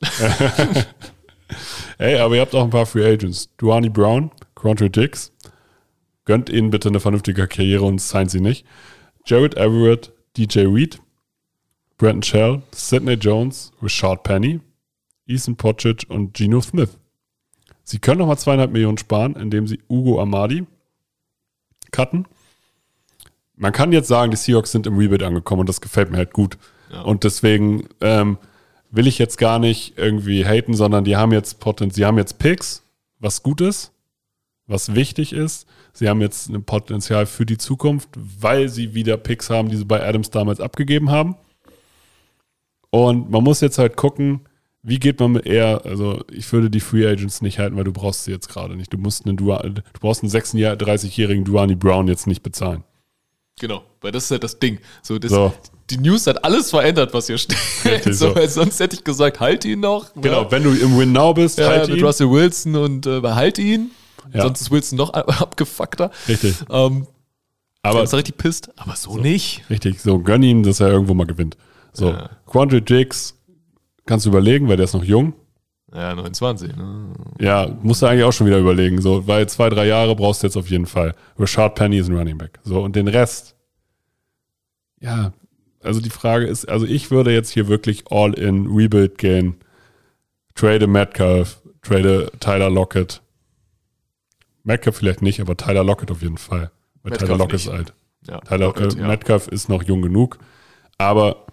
Ey, aber ihr habt auch ein paar Free Agents. Duani Brown, Quandre Diggs. Gönnt ihnen bitte eine vernünftige Karriere und signt sie nicht. Jared Everett, D J Reed, Brandon Shell, Sidney Jones, Rashad Penny, Ethan Počić und Geno Smith. Sie können nochmal zweieinhalb Millionen sparen, indem sie Ugo Amadi cutten. Man kann jetzt sagen, die Seahawks sind im Rebuild angekommen und das gefällt mir halt gut. Ja. Und deswegen ähm, will ich jetzt gar nicht irgendwie haten, sondern die haben jetzt Potenzial, sie haben jetzt Picks, was gut ist, was wichtig ist. Sie haben jetzt ein Potenzial für die Zukunft, weil sie wieder Picks haben, die sie bei Adams damals abgegeben haben. Und man muss jetzt halt gucken, wie geht man mit eher, also ich würde die Free Agents nicht halten, weil du brauchst sie jetzt gerade nicht. Du musst einen du, du brauchst einen sechsunddreißigjährigen Duani Brown jetzt nicht bezahlen. Genau, weil das ist halt das Ding. So, das, so. Die News hat alles verändert, was hier steht. Richtig, so, so. Weil sonst hätte ich gesagt, halt ihn noch. Genau, ja. wenn du im Win Now bist, ja, halt mit ihn. Russell Wilson und äh, behalt ihn. Ja. Sonst ist Wilson noch abgefuckter. Richtig. Ähm, aber ist er richtig pisst, aber so, so nicht. Richtig, so gönn ihm, dass er irgendwo mal gewinnt. So, ja. Quandre Diggs kannst du überlegen, weil der ist noch jung. Ja, neunundzwanzig. Ne? Ja, musst du eigentlich auch schon wieder überlegen. So, weil zwei, drei Jahre brauchst du jetzt auf jeden Fall. Rashad Penny ist ein Running Back. So, und den Rest, ja, also die Frage ist, also ich würde jetzt hier wirklich all in Rebuild gehen. Trade Metcalf, trade Tyler Lockett. Metcalf vielleicht nicht, aber Tyler Lockett auf jeden Fall. Weil Metcalf Tyler Lockett nicht. ist alt. Ja, Tyler Lockett, äh, ja. Metcalf ist noch jung genug. Aber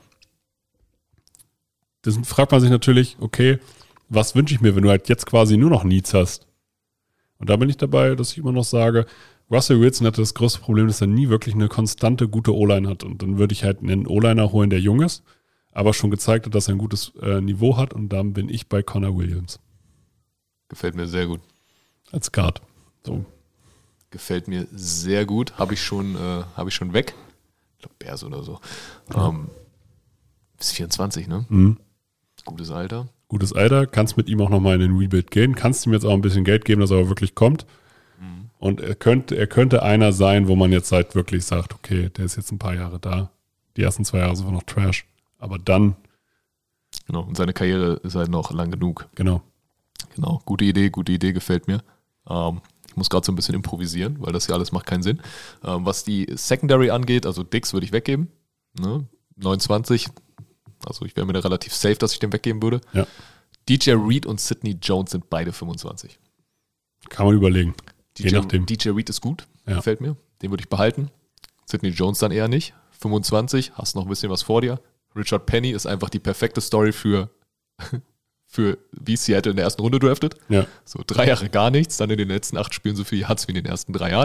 das fragt man sich natürlich, okay, was wünsche ich mir, wenn du halt jetzt quasi nur noch Needs hast? Und da bin ich dabei, dass ich immer noch sage, Russell Wilson hatte das große Problem, dass er nie wirklich eine konstante, gute O-Line hat. Und dann würde ich halt einen O-Liner holen, der jung ist, aber schon gezeigt hat, dass er ein gutes äh, Niveau hat. Und dann bin ich bei Connor Williams. Gefällt mir sehr gut. Als Guard. So. Gefällt mir sehr gut. Habe ich schon, äh, habe ich schon weg. Ich glaube, Bears oder so. Ja. Ähm, bis vierundzwanzig, ne? Mhm. Gutes Alter. Gutes Alter. Kannst mit ihm auch nochmal in den Rebuild gehen. Kannst ihm jetzt auch ein bisschen Geld geben, dass er aber wirklich kommt. Mhm. Und er könnte, er könnte einer sein, wo man jetzt halt wirklich sagt, okay, der ist jetzt ein paar Jahre da. Die ersten zwei Jahre sind wir noch Trash. Aber dann. Genau. Und seine Karriere ist halt noch lang genug. Genau. Genau. Gute Idee, gute Idee, gefällt mir. Ähm, ich muss gerade so ein bisschen improvisieren, weil das hier alles macht keinen Sinn. Ähm, was die Secondary angeht, also Diggs würde ich weggeben. Ne? neunundzwanzig. Also ich wäre mir da relativ safe, dass ich den weggeben würde. Ja. D J Reed und Sidney Jones sind beide fünfundzwanzig. Kann man überlegen. D Je J, nachdem. D J Reed ist gut, Ja. gefällt mir. Den würde ich behalten. Sidney Jones dann eher nicht. fünfundzwanzig, hast noch ein bisschen was vor dir. Richard Penny ist einfach die perfekte Story für, für wie Seattle in der ersten Runde draftet. Ja. So drei Jahre gar nichts, dann in den letzten acht Spielen so viel Yards wie in den ersten drei Jahren.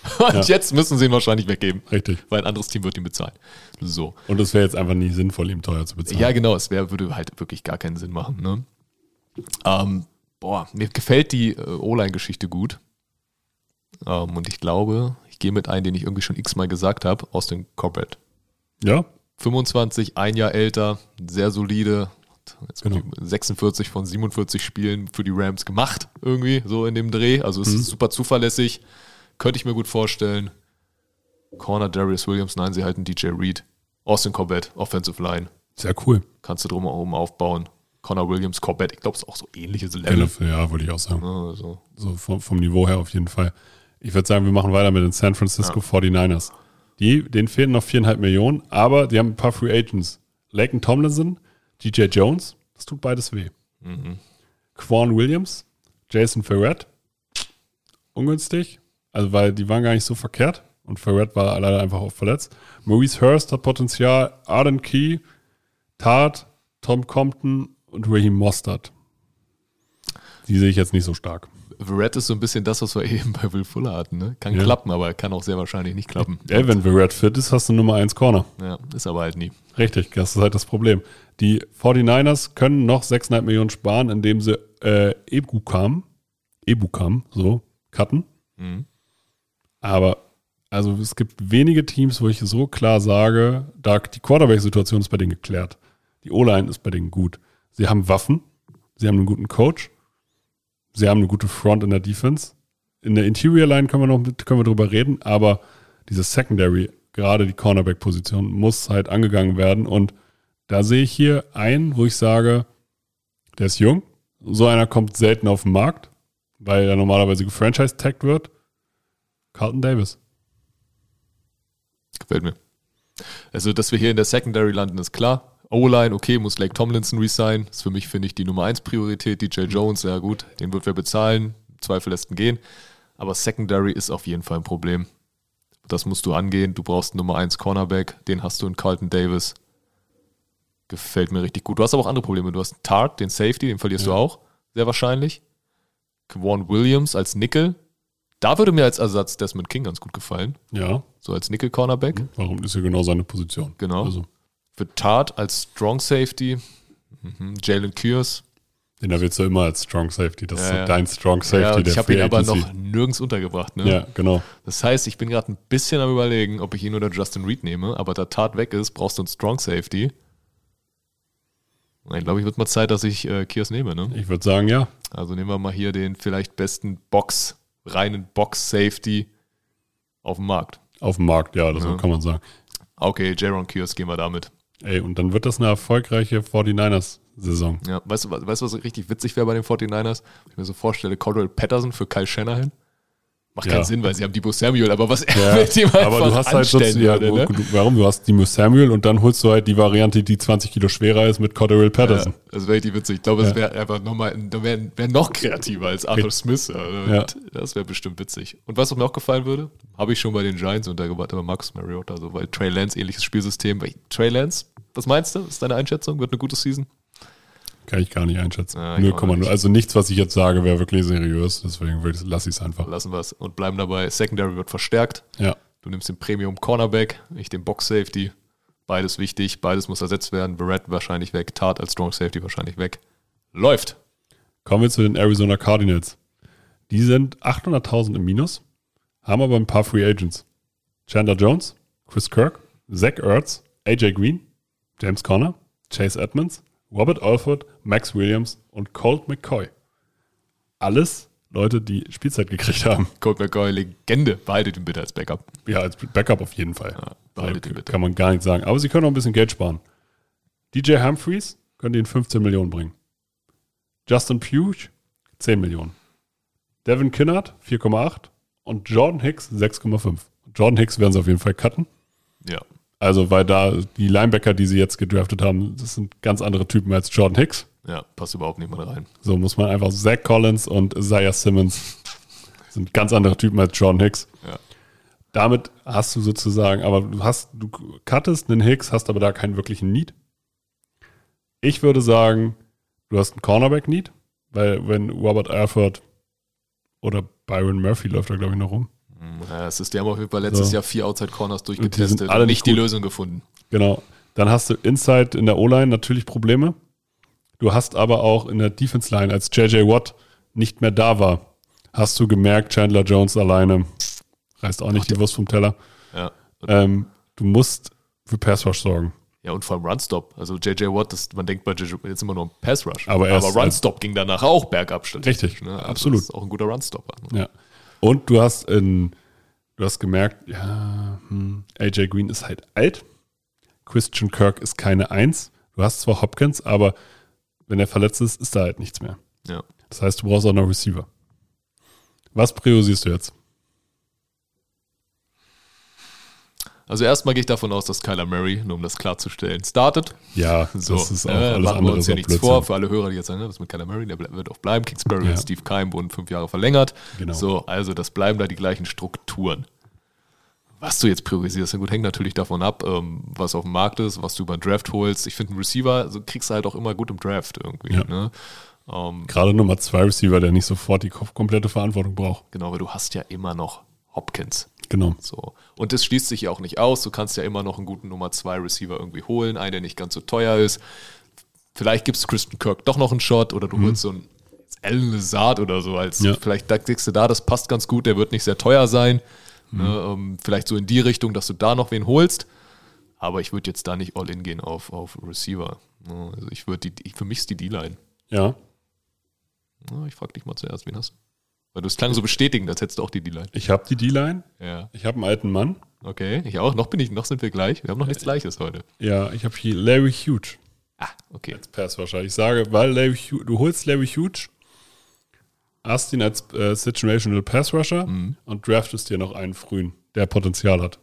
Und Ja. jetzt müssen sie ihn wahrscheinlich weggeben. Richtig. Weil ein anderes Team wird ihn bezahlen. So. Und es wäre jetzt einfach nie sinnvoll, ihm teuer zu bezahlen. Ja, genau, es wär, würde halt wirklich gar keinen Sinn machen. Ne? Ähm, boah, mir gefällt die äh, O-Line-Geschichte gut. Ähm, und ich glaube, ich gehe mit ein, den ich irgendwie schon x-mal gesagt habe, Austin Corbett. Ja? fünfundzwanzig, ein Jahr älter, sehr solide. Jetzt Genau. sechsundvierzig von siebenundvierzig Spielen für die Rams gemacht, irgendwie, so in dem Dreh. Also es Mhm. ist super zuverlässig. Könnte ich mir gut vorstellen. Corner Darius Williams, nein, sie halten D J Reed. Austin Corbett, Offensive Line. Sehr cool. Kannst du drumherum aufbauen. Connor Williams, Corbett, ich glaube, es ist auch so ähnliches Level. Ja, würde ich auch sagen. Also, So vom, vom Niveau her auf jeden Fall. Ich würde sagen, wir machen weiter mit den San Francisco forty-niners. Die, denen fehlen noch viereinhalb Millionen, aber die haben ein paar Free Agents. Laken Tomlinson, D J Jones, das tut beides weh. mhm. Quan Williams, Jason Verrett, ungünstig, also weil die waren gar nicht so verkehrt und Verrett war leider einfach auch verletzt. Maurice Hurst hat Potenzial, Arden Key, Tart, Tom Compton und Raheem Mostert. Die sehe ich jetzt nicht so stark. Verrett ist so ein bisschen das, was wir eben bei Will Fuller hatten. Ne? Kann Ja. klappen, aber kann auch sehr wahrscheinlich nicht klappen. Ey, wenn Verrett fit ist, hast du Nummer eins Corner. Ja, ist aber halt nie. Richtig, das ist halt das Problem. Die forty-niners können noch sechs Komma fünf Millionen sparen, indem sie äh, Ebukam, Ebukam, so, cutten. Mhm. Aber also es gibt wenige Teams, wo ich so klar sage, da die Quarterback-Situation ist bei denen geklärt. Die O-Line ist bei denen gut. Sie haben Waffen, sie haben einen guten Coach, sie haben eine gute Front in der Defense. In der Interior-Line können wir noch mit, können wir drüber reden, aber diese Secondary, gerade die Cornerback-Position, muss halt angegangen werden. Und da sehe ich hier einen, wo ich sage, der ist jung. So einer kommt selten auf den Markt, weil er normalerweise gefranchise-tagged wird. Carlton Davis. Gefällt mir. Also, dass wir hier in der Secondary landen, ist klar. O-Line, okay, muss Lake Tomlinson resign. Ist für mich, finde ich, die Nummer eins Priorität. D J Jones, ja gut, den wird wer bezahlen. Im Zweifel lässt ihn gehen. Aber Secondary ist auf jeden Fall ein Problem. Das musst du angehen. Du brauchst Nummer eins Cornerback. Den hast du in Carlton Davis. Gefällt mir richtig gut. Du hast aber auch andere Probleme. Du hast einen Tart, den Safety, den verlierst Ja. du auch. Sehr wahrscheinlich. Quan Williams als Nickel. Da würde mir als Ersatz Desmond King ganz gut gefallen. Ja, So als Nickel-Cornerback. warum ist ja genau seine Position. Genau. Also, Für Tart als Strong Safety. Mhm. Jalen Kears. den da willst du immer als Strong Safety. Das Ja, ist so ja. dein Strong Safety, Ja, und der ich habe Free ihn aber Agency. noch nirgends untergebracht. Ne? Ja, genau. Das heißt, ich bin gerade ein bisschen am Überlegen, ob ich ihn oder Justin Reed nehme. Aber da Tart weg ist, brauchst du einen Strong Safety. Ich glaube, ich wird mal Zeit, dass ich äh, Kears nehme. Ne? Ich würde sagen, ja. Also nehmen wir mal hier den vielleicht besten Box, reinen Box-Safety auf dem Markt. Auf dem Markt, ja, das Ja. kann man sagen. Okay, Jaron Kears, gehen wir damit. Ey, und dann wird das eine erfolgreiche forty-niners-Saison. Ja, weißt du, was- weißt du, was richtig witzig wäre bei den forty-niners? Wenn ich mir so vorstelle, Cordell Patterson für Kyle Shanahan. Macht Ja. keinen Sinn, weil sie haben Debo Samuel, aber was er Ja, mit ihm einfach aber du hast halt anstellen sonst, ja, würde, wo- ne? du, warum? Du hast Debo Samuel und dann holst du halt die Variante, die zwanzig Kilo schwerer ist mit Cordell Patterson. Ja, das wäre richtig witzig. Ich glaube, das Ja. wäre einfach nochmal, wäre wär noch kreativer als Arthur Smith. Also, Ja. Das wäre bestimmt witzig. Und weißt du, was mir auch gefallen würde? Habe ich schon bei den Giants untergebracht, aber Marcus Mariota, so, weil Trey Lance, ähnliches Spielsystem. Weil Trey Lance, was meinst du? Ist deine Einschätzung? Wird eine gute Season? Kann ich gar nicht einschätzen. Ja, ich null auch Komma null. nicht. Also nichts, was ich jetzt sage, wäre wirklich seriös. Deswegen lasse ich es einfach. Lassen wir es und bleiben dabei. Secondary wird verstärkt. Ja. Du nimmst den Premium Cornerback, ich den Box Safety. Beides wichtig, beides muss ersetzt werden. Barrett wahrscheinlich weg, Tart als Strong Safety wahrscheinlich weg. Läuft. Kommen wir zu den Arizona Cardinals. Die sind achthunderttausend im Minus, haben aber ein paar Free Agents. Chandler Jones, Chris Kirk, Zach Ertz, A J Green, James Conner, Chase Edmonds, Robert Alford, Max Williams und Colt McCoy. Alles Leute, die Spielzeit gekriegt haben. Colt McCoy, Legende. Behaltet ihn bitte als Backup. Ja, als Backup auf jeden Fall. Ja, behaltet ihn Also, bitte. kann man gar nicht sagen. Aber sie können auch ein bisschen Geld sparen. D J Humphreys können ihnen fünfzehn Millionen bringen. Justin Pugh zehn Millionen. Devin Kinnard vier Komma acht und Jordan Hicks sechs Komma fünf. Jordan Hicks werden sie auf jeden Fall cutten. Ja. Also, weil da die Linebacker, die sie jetzt gedraftet haben, das sind ganz andere Typen als Jordan Hicks. Ja, passt überhaupt nicht mal rein. So muss man einfach, Zach Collins und Isaiah Simmons sind ganz andere Typen als Jordan Hicks. Ja. Damit hast du sozusagen, aber du hast, du cuttest einen Hicks, hast aber da keinen wirklichen Need. Ich würde sagen, du hast einen Cornerback-Need, weil wenn Robert Alford oder Byron Murphy läuft da, glaube ich, noch rum. Ja, das ist, die haben auf jeden Fall letztes So. Jahr vier Outside Corners Und die durchgetestet sind alle und nicht nicht die gut. Lösung gefunden. Genau. Dann hast du Inside in der O-Line natürlich Probleme. Du hast aber auch in der Defense-Line, als J J Watt nicht mehr da war, hast du gemerkt, Chandler Jones alleine reißt auch nicht die Wurst vom Teller. Ja. Ähm, du musst für Pass Rush sorgen. Ja, und vor allem Run-Stop. Also J J Watt, das, man denkt bei J J Watt jetzt immer nur um Pass-Rush. Aber er ist- Run-Stop ging danach auch bergab statistisch. Richtig, ne? Also absolut. Das ist auch ein guter Run-Stopper. Ne? Ja. Und du hast in, du hast gemerkt, ja, hm, A J Green ist halt alt. Christian Kirk ist keine Eins. Du hast zwar Hopkins, aber wenn er verletzt ist, ist da halt nichts mehr. Ja. Das heißt, du brauchst auch noch Receiver. Was priorisierst du jetzt? Also erstmal gehe ich davon aus, dass Kyler Murray, nur um das klarzustellen, startet. Ja, So, das ist auch äh, alles machen wir andere. uns ist ja auch nichts Blödsinn. vor. Für alle Hörer, die jetzt sagen, ne, was mit Kyler Murray, der ble- wird auch bleiben. Kingsbury Ja. und Steve Keim wurden fünf Jahre verlängert. Genau. So, also das bleiben da die gleichen Strukturen. Was du jetzt priorisierst, ja gut, hängt natürlich davon ab, ähm, was auf dem Markt ist, was du über den Draft holst. Ich finde, einen Receiver so kriegst du halt auch immer gut im Draft irgendwie. Ja. Ne? Ähm, Gerade Nummer zwei Receiver, der nicht sofort die ko- komplette Verantwortung braucht. genau, aber du hast ja immer noch Hopkins. Genau. So. Und das schließt sich ja auch nicht aus. Du kannst ja immer noch einen guten Nummer zwei Receiver irgendwie holen, einen, der nicht ganz so teuer ist. Vielleicht gibst du Christian Kirk doch noch einen Shot oder du Mhm. holst so einen Alan Lazard oder so. Als Ja. Vielleicht denkst du da, das passt ganz gut, der wird nicht sehr teuer sein. Mhm. Ne, ähm, vielleicht so in die Richtung, dass du da noch wen holst. Aber ich würde jetzt da nicht all in gehen auf, auf Receiver. Ne, also ich würde die, für mich ist die D-Line. Ja, Ne, ich frage dich mal zuerst, wen hast du? Weil du es klang so bestätigend, als hättest du auch die D-Line. ich habe die D-Line. Ja. Ich habe einen alten Mann. Okay, ich auch. Noch bin ich, noch sind wir gleich. Wir haben noch nichts Gleiches heute. Ja, ich habe hier Larry Hughes. Ah, okay. Als Pass wahrscheinlich. Ich sage, weil Larry Hughes, du holst Larry Hughes, hast ihn als äh, Situational Pass Rusher Mhm. und draftest dir noch einen frühen, der Potenzial hat.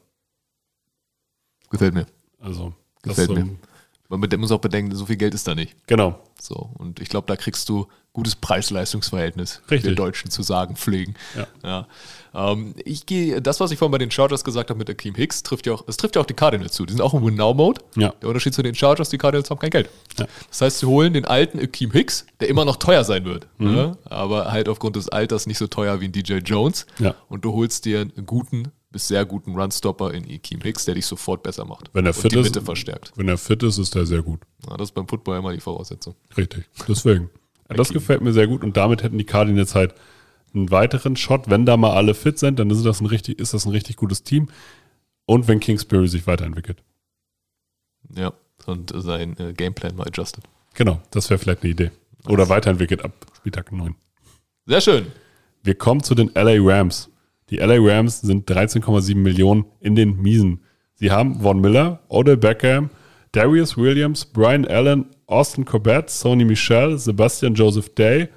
Gefällt mir. Also, das Gefällt ist so mir. ein- Man bede- muss auch bedenken, so viel Geld ist da nicht. Genau. So, und ich glaube, da kriegst du gutes Preis-Leistungs-Verhältnis, wie Richtig. wir Deutschen zu sagen pflegen. Ja. Ja. Ähm, ich gehe, das, was ich vorhin bei den Chargers gesagt habe mit Akeem Hicks, trifft ja auch, es trifft ja auch die Cardinals zu. Die sind auch im Win-Now-Mode. Ja. Der Unterschied zu den Chargers, die Cardinals haben kein Geld. Ja. Das heißt, sie holen den alten Akeem Hicks, der immer noch teuer sein wird, Mhm. ne? Aber halt aufgrund des Alters nicht so teuer wie ein D J Jones. Ja. Und du holst dir einen guten bis sehr guten Runstopper in Akeem Hicks, der dich sofort besser macht. Wenn er und fit die ist- Mitte verstärkt. Wenn er fit ist, ist er sehr gut. Ja, das ist beim Football immer die Voraussetzung. Richtig. Deswegen. Ja, das gefällt mir sehr gut. Und damit hätten die Cardinals halt einen weiteren Shot. Wenn da mal alle fit sind, dann ist das ein richtig, ist das ein richtig gutes Team. Und wenn Kingsbury sich weiterentwickelt. Ja, und sein äh, Gameplan mal adjusted. Genau, das wäre vielleicht eine Idee. Oder weiterentwickelt ab Spieltag neun. Sehr schön. Wir kommen zu den L A Rams. Die L A Rams sind dreizehn Komma sieben Millionen in den Miesen. Sie haben Von Miller, Odell Beckham, Darius Williams, Brian Allen, Austin Corbett, Sony Michel, Sebastian Joseph Day,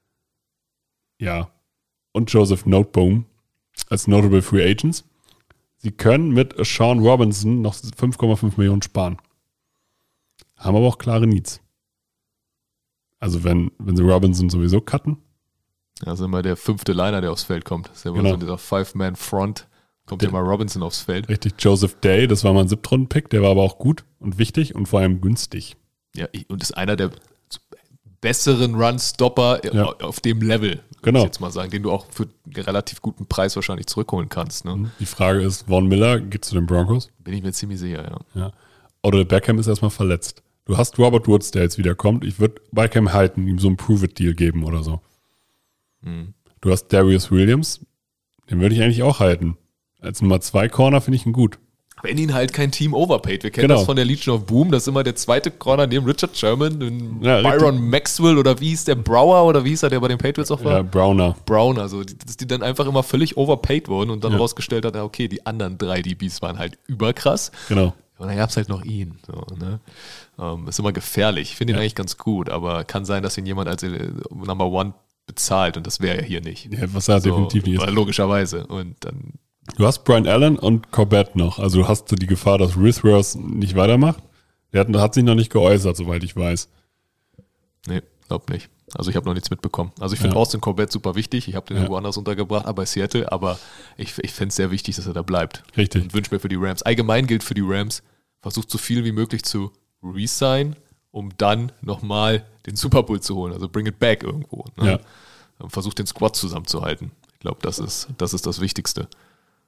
ja, und Joseph Noteboom als Notable Free Agents. Sie können mit Sean Robinson noch fünf Komma fünf Millionen sparen. Haben aber auch klare Needs. Also wenn, wenn sie Robinson sowieso cutten, Also immer der fünfte Liner, der aufs Feld kommt. Das ist ja immer Genau. so dieser Five-Man-Front. Kommt Der- ja mal Robinson aufs Feld. richtig, Joseph Day, das war mal ein Siebtrunden-Pick, der war aber auch gut und wichtig und vor allem günstig. Ja, und ist einer der besseren Run-Stopper Ja. auf dem Level, würde Genau. ich jetzt mal sagen, den du auch für einen relativ guten Preis wahrscheinlich zurückholen kannst. Ne? Die Frage ist, Von Miller geht zu den Broncos. Bin ich mir ziemlich sicher, ja. Ja. Oder Beckham ist erstmal verletzt. Du hast Robert Woods, der jetzt wieder kommt. Ich würde Beckham halten, ihm so einen Prove-It-Deal geben oder so. Mhm. Du hast Darius Williams, den würde ich eigentlich auch halten. Als Nummer zwei Corner finde ich ihn gut. Wenn ihn halt kein Team overpaid. Wir kennen Genau. das von der Legion of Boom, das ist immer der zweite Corner neben Richard Sherman, und Ja, Byron Maxwell oder wie hieß der Brower oder wie hieß er, der bei den Patriots auch war? Ja, Browner. Brown, also die, dass die dann einfach immer völlig overpaid wurden und dann Ja. rausgestellt hat, ja, okay, die anderen drei D Bs waren halt überkrass. Genau. Und dann gab es halt noch ihn. So, ne? ähm, ist immer gefährlich. Ich finde ihn Ja. eigentlich ganz gut, aber kann sein, dass ihn jemand als äh, Number One bezahlt und das wäre ja hier nicht. Ja, was er So, definitiv nicht ist. weil logischerweise. Und dann, Du hast Brian Allen und Corbett noch. Also du hast die Gefahr, dass Rithworth nicht weitermacht. Der hat, hat sich noch nicht geäußert, soweit ich weiß. nee, glaub nicht. Also ich habe noch nichts mitbekommen. Also ich finde Ja. Austin Corbett super wichtig. Ich habe den Ja. irgendwo anders untergebracht, aber bei Seattle. Aber ich, ich fände es sehr wichtig, dass er da bleibt. Richtig. Und wünsche mir für die Rams. Allgemein gilt für die Rams, versucht so viel wie möglich zu resign, um dann nochmal den Super Bowl zu holen. Also bring it back irgendwo. Ne? Ja. Und versucht den Squad zusammenzuhalten. Ich glaube, das ist, das ist das Wichtigste.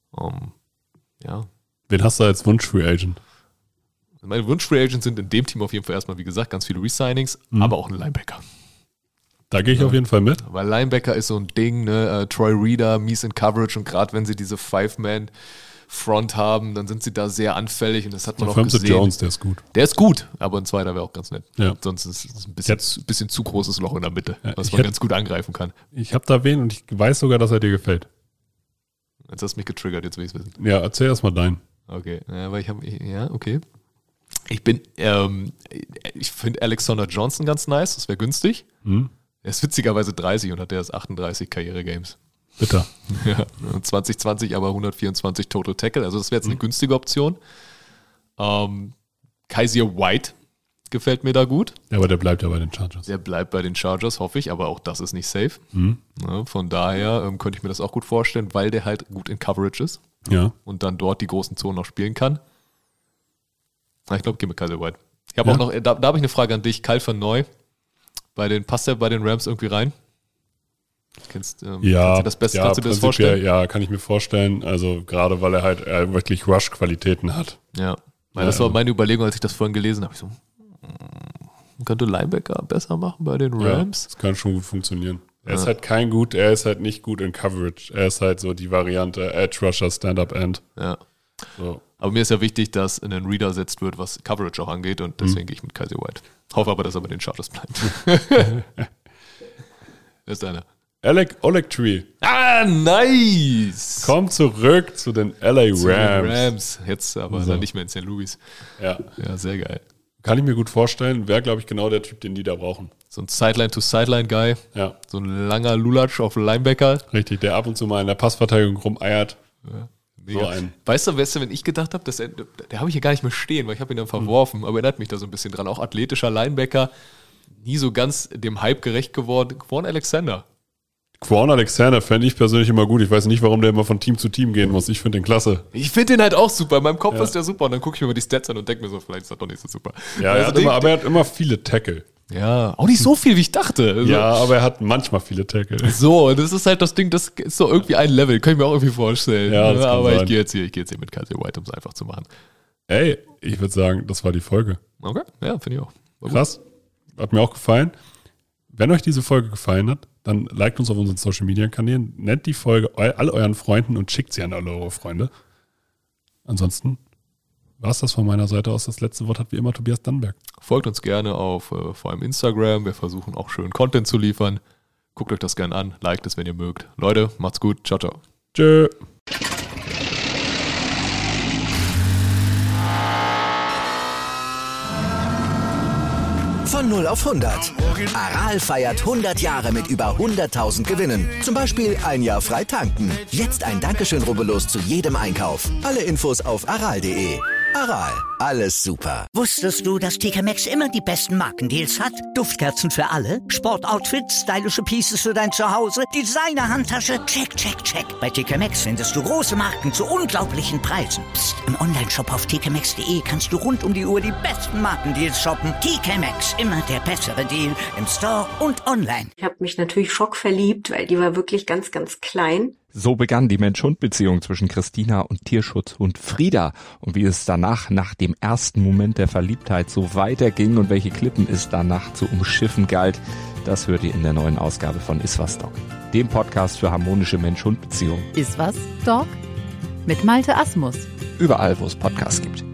Um, ja. Wen hast du als Wunsch-Free Agent? Meine Wunsch-Free Agents sind in dem Team auf jeden Fall erstmal, wie gesagt, ganz viele Resignings, mhm. aber auch ein Linebacker. Da gehe ich ja. auf jeden Fall mit. Weil Linebacker ist so ein Ding, ne? Uh, Troy Reader, mies in Coverage und gerade wenn sie diese Five-Man-Front haben, dann sind sie da sehr anfällig und das hat man und auch gesehen. Jones, der ist gut. Der ist gut, aber ein zweiter wäre auch ganz nett. Ja. Sonst ist es ein bisschen, ein bisschen zu großes Loch in der Mitte, ja, was man hätte, ganz gut angreifen kann. Ich habe da wen und ich weiß sogar, dass er dir gefällt. Jetzt hast du mich getriggert, jetzt will ich es wissen. Ja, erzähl erst mal deinen. Okay, ja, aber ich habe, ja, okay. Ich bin, ähm, ich finde Alexander Johnson ganz nice, das wäre günstig. Hm. Er ist witzigerweise dreißig und hat erst achtunddreißig Karriere-Games. Bitter. Ja, zwanzig zwanzig aber hundertvierundzwanzig Total Tackle, also das wäre jetzt hm. eine günstige Option. Ähm, Kaiser White gefällt mir da gut. Ja, aber der bleibt ja bei den Chargers. Der bleibt bei den Chargers, hoffe ich, aber auch das ist nicht safe. Hm. Ja, von daher ähm, könnte ich mir das auch gut vorstellen, weil der halt gut in Coverage ist. Ja. Und dann dort die großen Zonen noch spielen kann. Ich glaube, geh mit Kaiser White. Ich habe ja. auch noch, da, da habe ich eine Frage an dich. Kyle van Noy, bei den, passt der bei den Rams irgendwie rein? Kennst, ähm, ja, kannst du das Beste, ja, kannst du dir das vorstellen? Ja, kann ich mir vorstellen. Also gerade, weil er halt äh, wirklich Rush-Qualitäten hat. Ja, weil das ja, war meine Überlegung, als ich das vorhin gelesen habe. Ich so, hm, könnte Linebacker besser machen bei den Rams? Ja, das kann schon gut funktionieren. Er ja. ist halt kein gut, er ist halt nicht gut in Coverage. Er ist halt so die Variante Edge Rusher, Stand-Up-End. Ja. So. Aber mir ist ja wichtig, dass ein Reader ersetzt wird, was Coverage auch angeht und deswegen mhm. gehe ich mit Kaiser White. Hoffe aber, dass er bei den Chargers bleibt. Wer ist deiner? Alec Olegtree. Ah, nice! Kommt zurück zu den L A Rams. Zu den Rams. Jetzt aber so. Dann nicht mehr in Saint Louis. Ja. Ja, sehr geil. Kann ich mir gut vorstellen. Wäre, glaube ich, genau der Typ, den die da brauchen. So ein Sideline-to-Sideline-Guy. Ja. So ein langer Lulatsch auf Linebacker. Richtig, der ab und zu mal in der Passverteidigung rumeiert. Ja. So ein. Weißt du, weißt du, wenn ich gedacht habe, der, der habe ich hier gar nicht mehr stehen, weil ich habe ihn dann verworfen, mhm. aber erinnert mich da so ein bisschen dran. Auch athletischer Linebacker, nie so ganz dem Hype gerecht geworden. Quan Alexander. Quan Alexander fände ich persönlich immer gut. Ich weiß nicht, warum der immer von Team zu Team gehen muss. Ich finde den klasse. Ich finde den halt auch super. In meinem Kopf ja. ist der super. Und dann gucke ich mir mal die Stats an und denke mir so, vielleicht ist das doch nicht so super. Ja, also er hat immer, aber er hat immer viele Tackle. Ja, auch nicht so viel, wie ich dachte. Also, ja, aber er hat manchmal viele Tackle. So, das ist halt das Ding, das ist so irgendwie ein Level. Kann ich mir auch irgendwie vorstellen. Ja, das aber kann ich gehe jetzt hier, ich gehe jetzt hier mit Kaiser White, um es einfach zu machen. Ey, ich würde sagen, das war die Folge. Okay, ja, finde ich auch. War Krass. Gut. Hat mir auch gefallen. Wenn euch diese Folge gefallen hat, dann liked uns auf unseren Social Media Kanälen, nennt die Folge all euren Freunden und schickt sie an alle eure Freunde. Ansonsten war es das von meiner Seite aus. Das letzte Wort hat wie immer Tobias Dannenberg. Folgt uns gerne auf äh, vor allem Instagram. Wir versuchen auch schön Content zu liefern. Guckt euch das gerne an. Liked es, wenn ihr mögt. Leute, macht's gut. Ciao, ciao. Tschö. Von null auf hundert. Aral feiert hundert Jahre mit über hunderttausend Gewinnen. Zum Beispiel ein Jahr frei tanken. Jetzt ein Dankeschön, rubbellos zu jedem Einkauf. Alle Infos auf aral punkt de. Aral, alles super. Wusstest du, dass T K Maxx immer die besten Markendeals hat? Duftkerzen für alle, Sportoutfits, stylische Pieces für dein Zuhause, Designer-Handtasche, check, check, check. Bei T K Maxx findest du große Marken zu unglaublichen Preisen. Psst. Im Onlineshop auf t k maxx punkt de kannst du rund um die Uhr die besten Markendeals shoppen. T K Maxx, immer der bessere Deal im Store und online. Ich habe mich natürlich schockverliebt, weil die war wirklich ganz, ganz klein. So begann die Mensch-Hund-Beziehung zwischen Christina und Tierschutzhund Frieda. Und wie es danach, nach dem ersten Moment der Verliebtheit, so weiterging und welche Klippen es danach zu umschiffen galt, das hört ihr in der neuen Ausgabe von Iswas Dog, dem Podcast für harmonische Mensch-Hund-Beziehungen. Iswas Dog? Mit Malte Asmus. Überall, wo es Podcasts gibt.